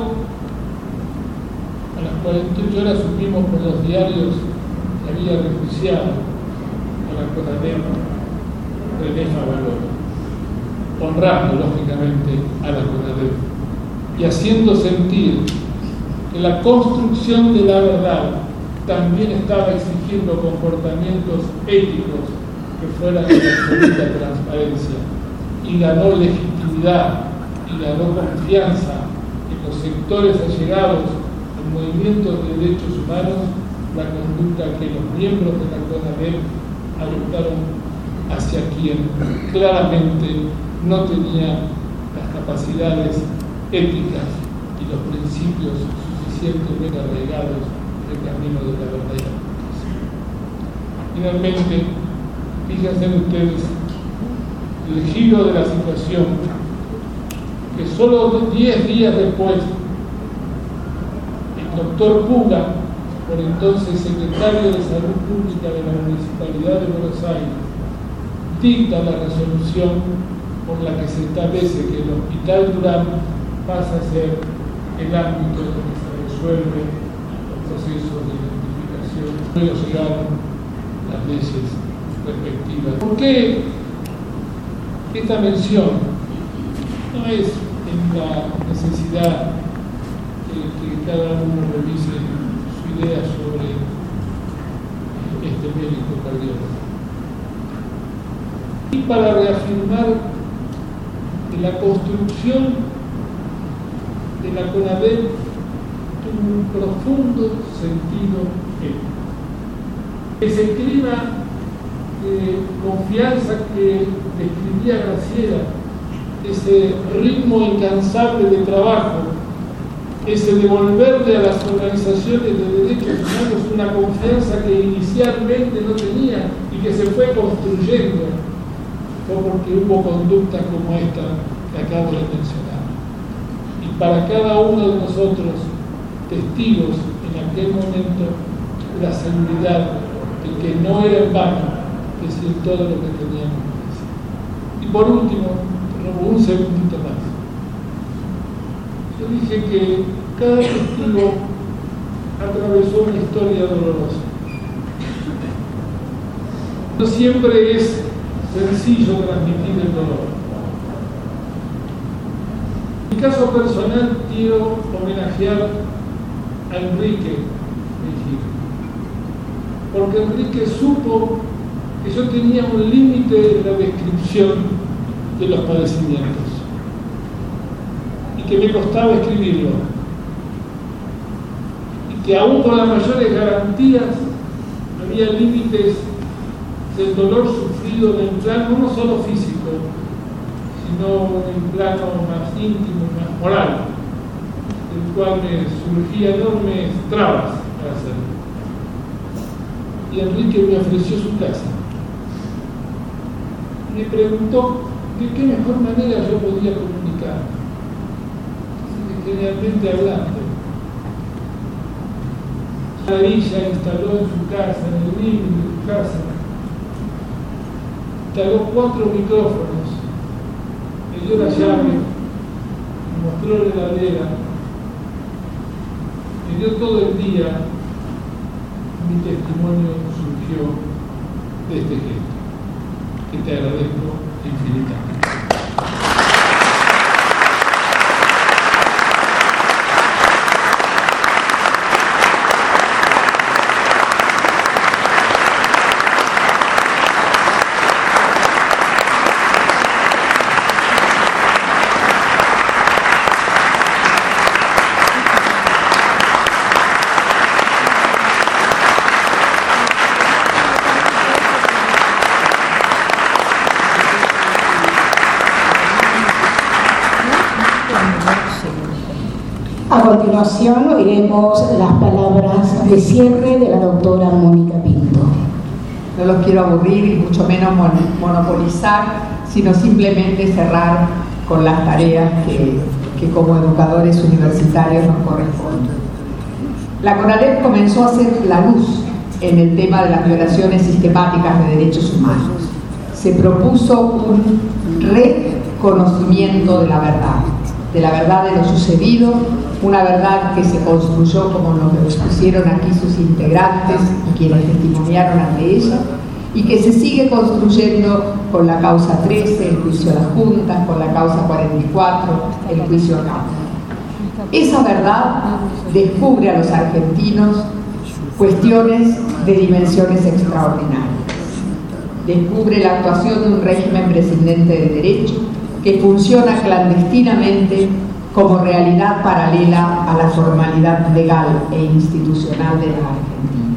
a las 48 horas supimos por los diarios que había renunciado a la CONADEP René Favaloro, honrando lógicamente a la CONADEP y haciendo sentir que la construcción de la verdad también estaba exigiendo comportamientos éticos que fueran de absoluta transparencia, y ganó legitimidad y ganó confianza en los sectores allegados al movimiento de derechos humanos la conducta que los miembros de la CONADEP adoptaron hacia quien claramente no tenía las capacidades éticas y los principios suficientemente arraigados del camino de la verdad y la justicia. Finalmente, fíjense ustedes el giro de la situación, que solo 10 días después el doctor Puga, por entonces secretario de Salud Pública de la Municipalidad de Buenos Aires, dicta la resolución por la que se establece que el Hospital Durán pasa a ser el ámbito donde se resuelven los procesos de identificación. Luego llegaron las leyes respectivas. ¿Por qué esta mención? No es en la necesidad que cada uno revise su idea sobre este médico cardiólogo, y para reafirmar que la construcción de la CONADEP tuvo un profundo sentido ético. Ese clima de confianza que describía Graciela, ese ritmo incansable de trabajo, ese devolverle a las organizaciones de derechos humanos una confianza que inicialmente no tenía y que se fue construyendo, fue porque hubo conductas como esta que acabo de mencionar. Y para cada uno de nosotros, testigos en aquel momento, la seguridad de que no era en vano decir todo lo que teníamos que decir. Y por último, como un segundito más. Yo dije que cada testigo atravesó una historia dolorosa. No siempre es sencillo transmitir el dolor. En mi caso personal quiero homenajear a Enrique Mejía, porque Enrique supo que yo tenía un límite en la descripción de los padecimientos y que me costaba escribirlo, y que aún con las mayores garantías había límites del dolor sufrido en el plano no solo físico, sino en el plano más íntimo, más moral, del cual me surgían enormes trabas para hacerlo. Y Enrique me ofreció su casa. Me preguntó de qué mejor manera yo podía comunicar, generalmente hablando. Maravilla instaló en su casa, en el living de su casa, instaló 4 micrófonos, me dio la llave, me mostró la heladera, me dio todo el día. Mi testimonio surgió de este gesto, que te agradezco infinitamente. A continuación oiremos las palabras de cierre de la doctora Mónica Pinto. No los quiero aburrir y mucho menos monopolizar, sino simplemente cerrar con las tareas que como educadores universitarios nos corresponden. La CONADEP comenzó a hacer la luz en el tema de las violaciones sistemáticas de derechos humanos. Se propuso un reconocimiento de la verdad de lo sucedido, una verdad que se construyó como nos lo expusieron aquí sus integrantes y quienes testimoniaron ante ella, y que se sigue construyendo con la causa 13, el juicio a las juntas, con la causa 44, el juicio a campo. Esa verdad descubre a los argentinos cuestiones de dimensiones extraordinarias. Descubre la actuación de un régimen prescindente de derecho que funciona clandestinamente como realidad paralela a la formalidad legal e institucional de la Argentina.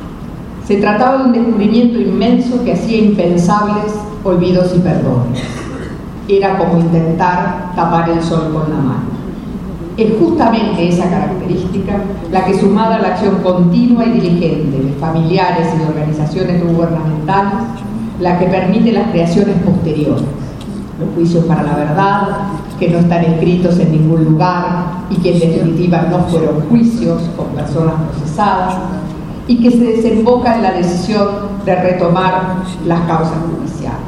Se trataba de un descubrimiento inmenso que hacía impensables olvidos y perdones. Era como intentar tapar el sol con la mano. Es justamente esa característica la que, sumada a la acción continua y diligente de familiares y de organizaciones gubernamentales, la que permite las creaciones posteriores, los juicios para la verdad, que no están escritos en ningún lugar y que en definitiva no fueron juicios con personas procesadas, y que se desemboca en la decisión de retomar las causas judiciales.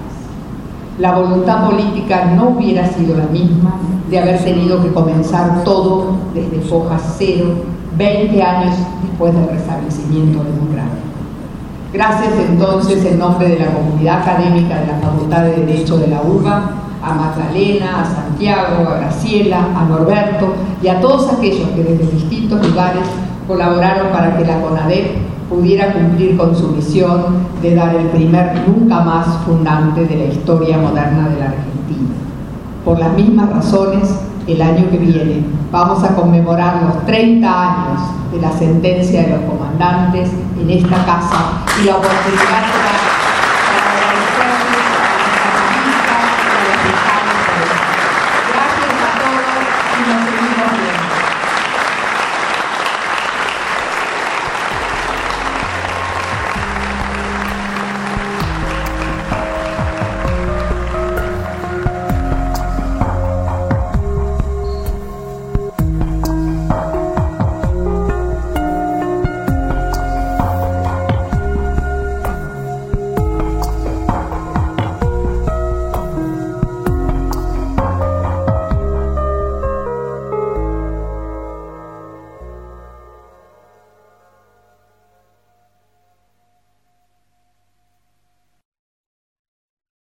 La voluntad política no hubiera sido la misma de haber tenido que comenzar todo desde foja cero, 20 años después del restablecimiento democrático. Gracias entonces, en nombre de la comunidad académica de la Facultad de Derecho de la UBA, a Magdalena, a Santiago, a Graciela, a Norberto y a todos aquellos que desde distintos lugares colaboraron para que la CONADEP pudiera cumplir con su misión de dar el primer nunca más fundante de la historia moderna de la Argentina. Por las mismas razones, el año que viene vamos a conmemorar los 30 años de la sentencia de los comandantes en esta casa y la oportunidad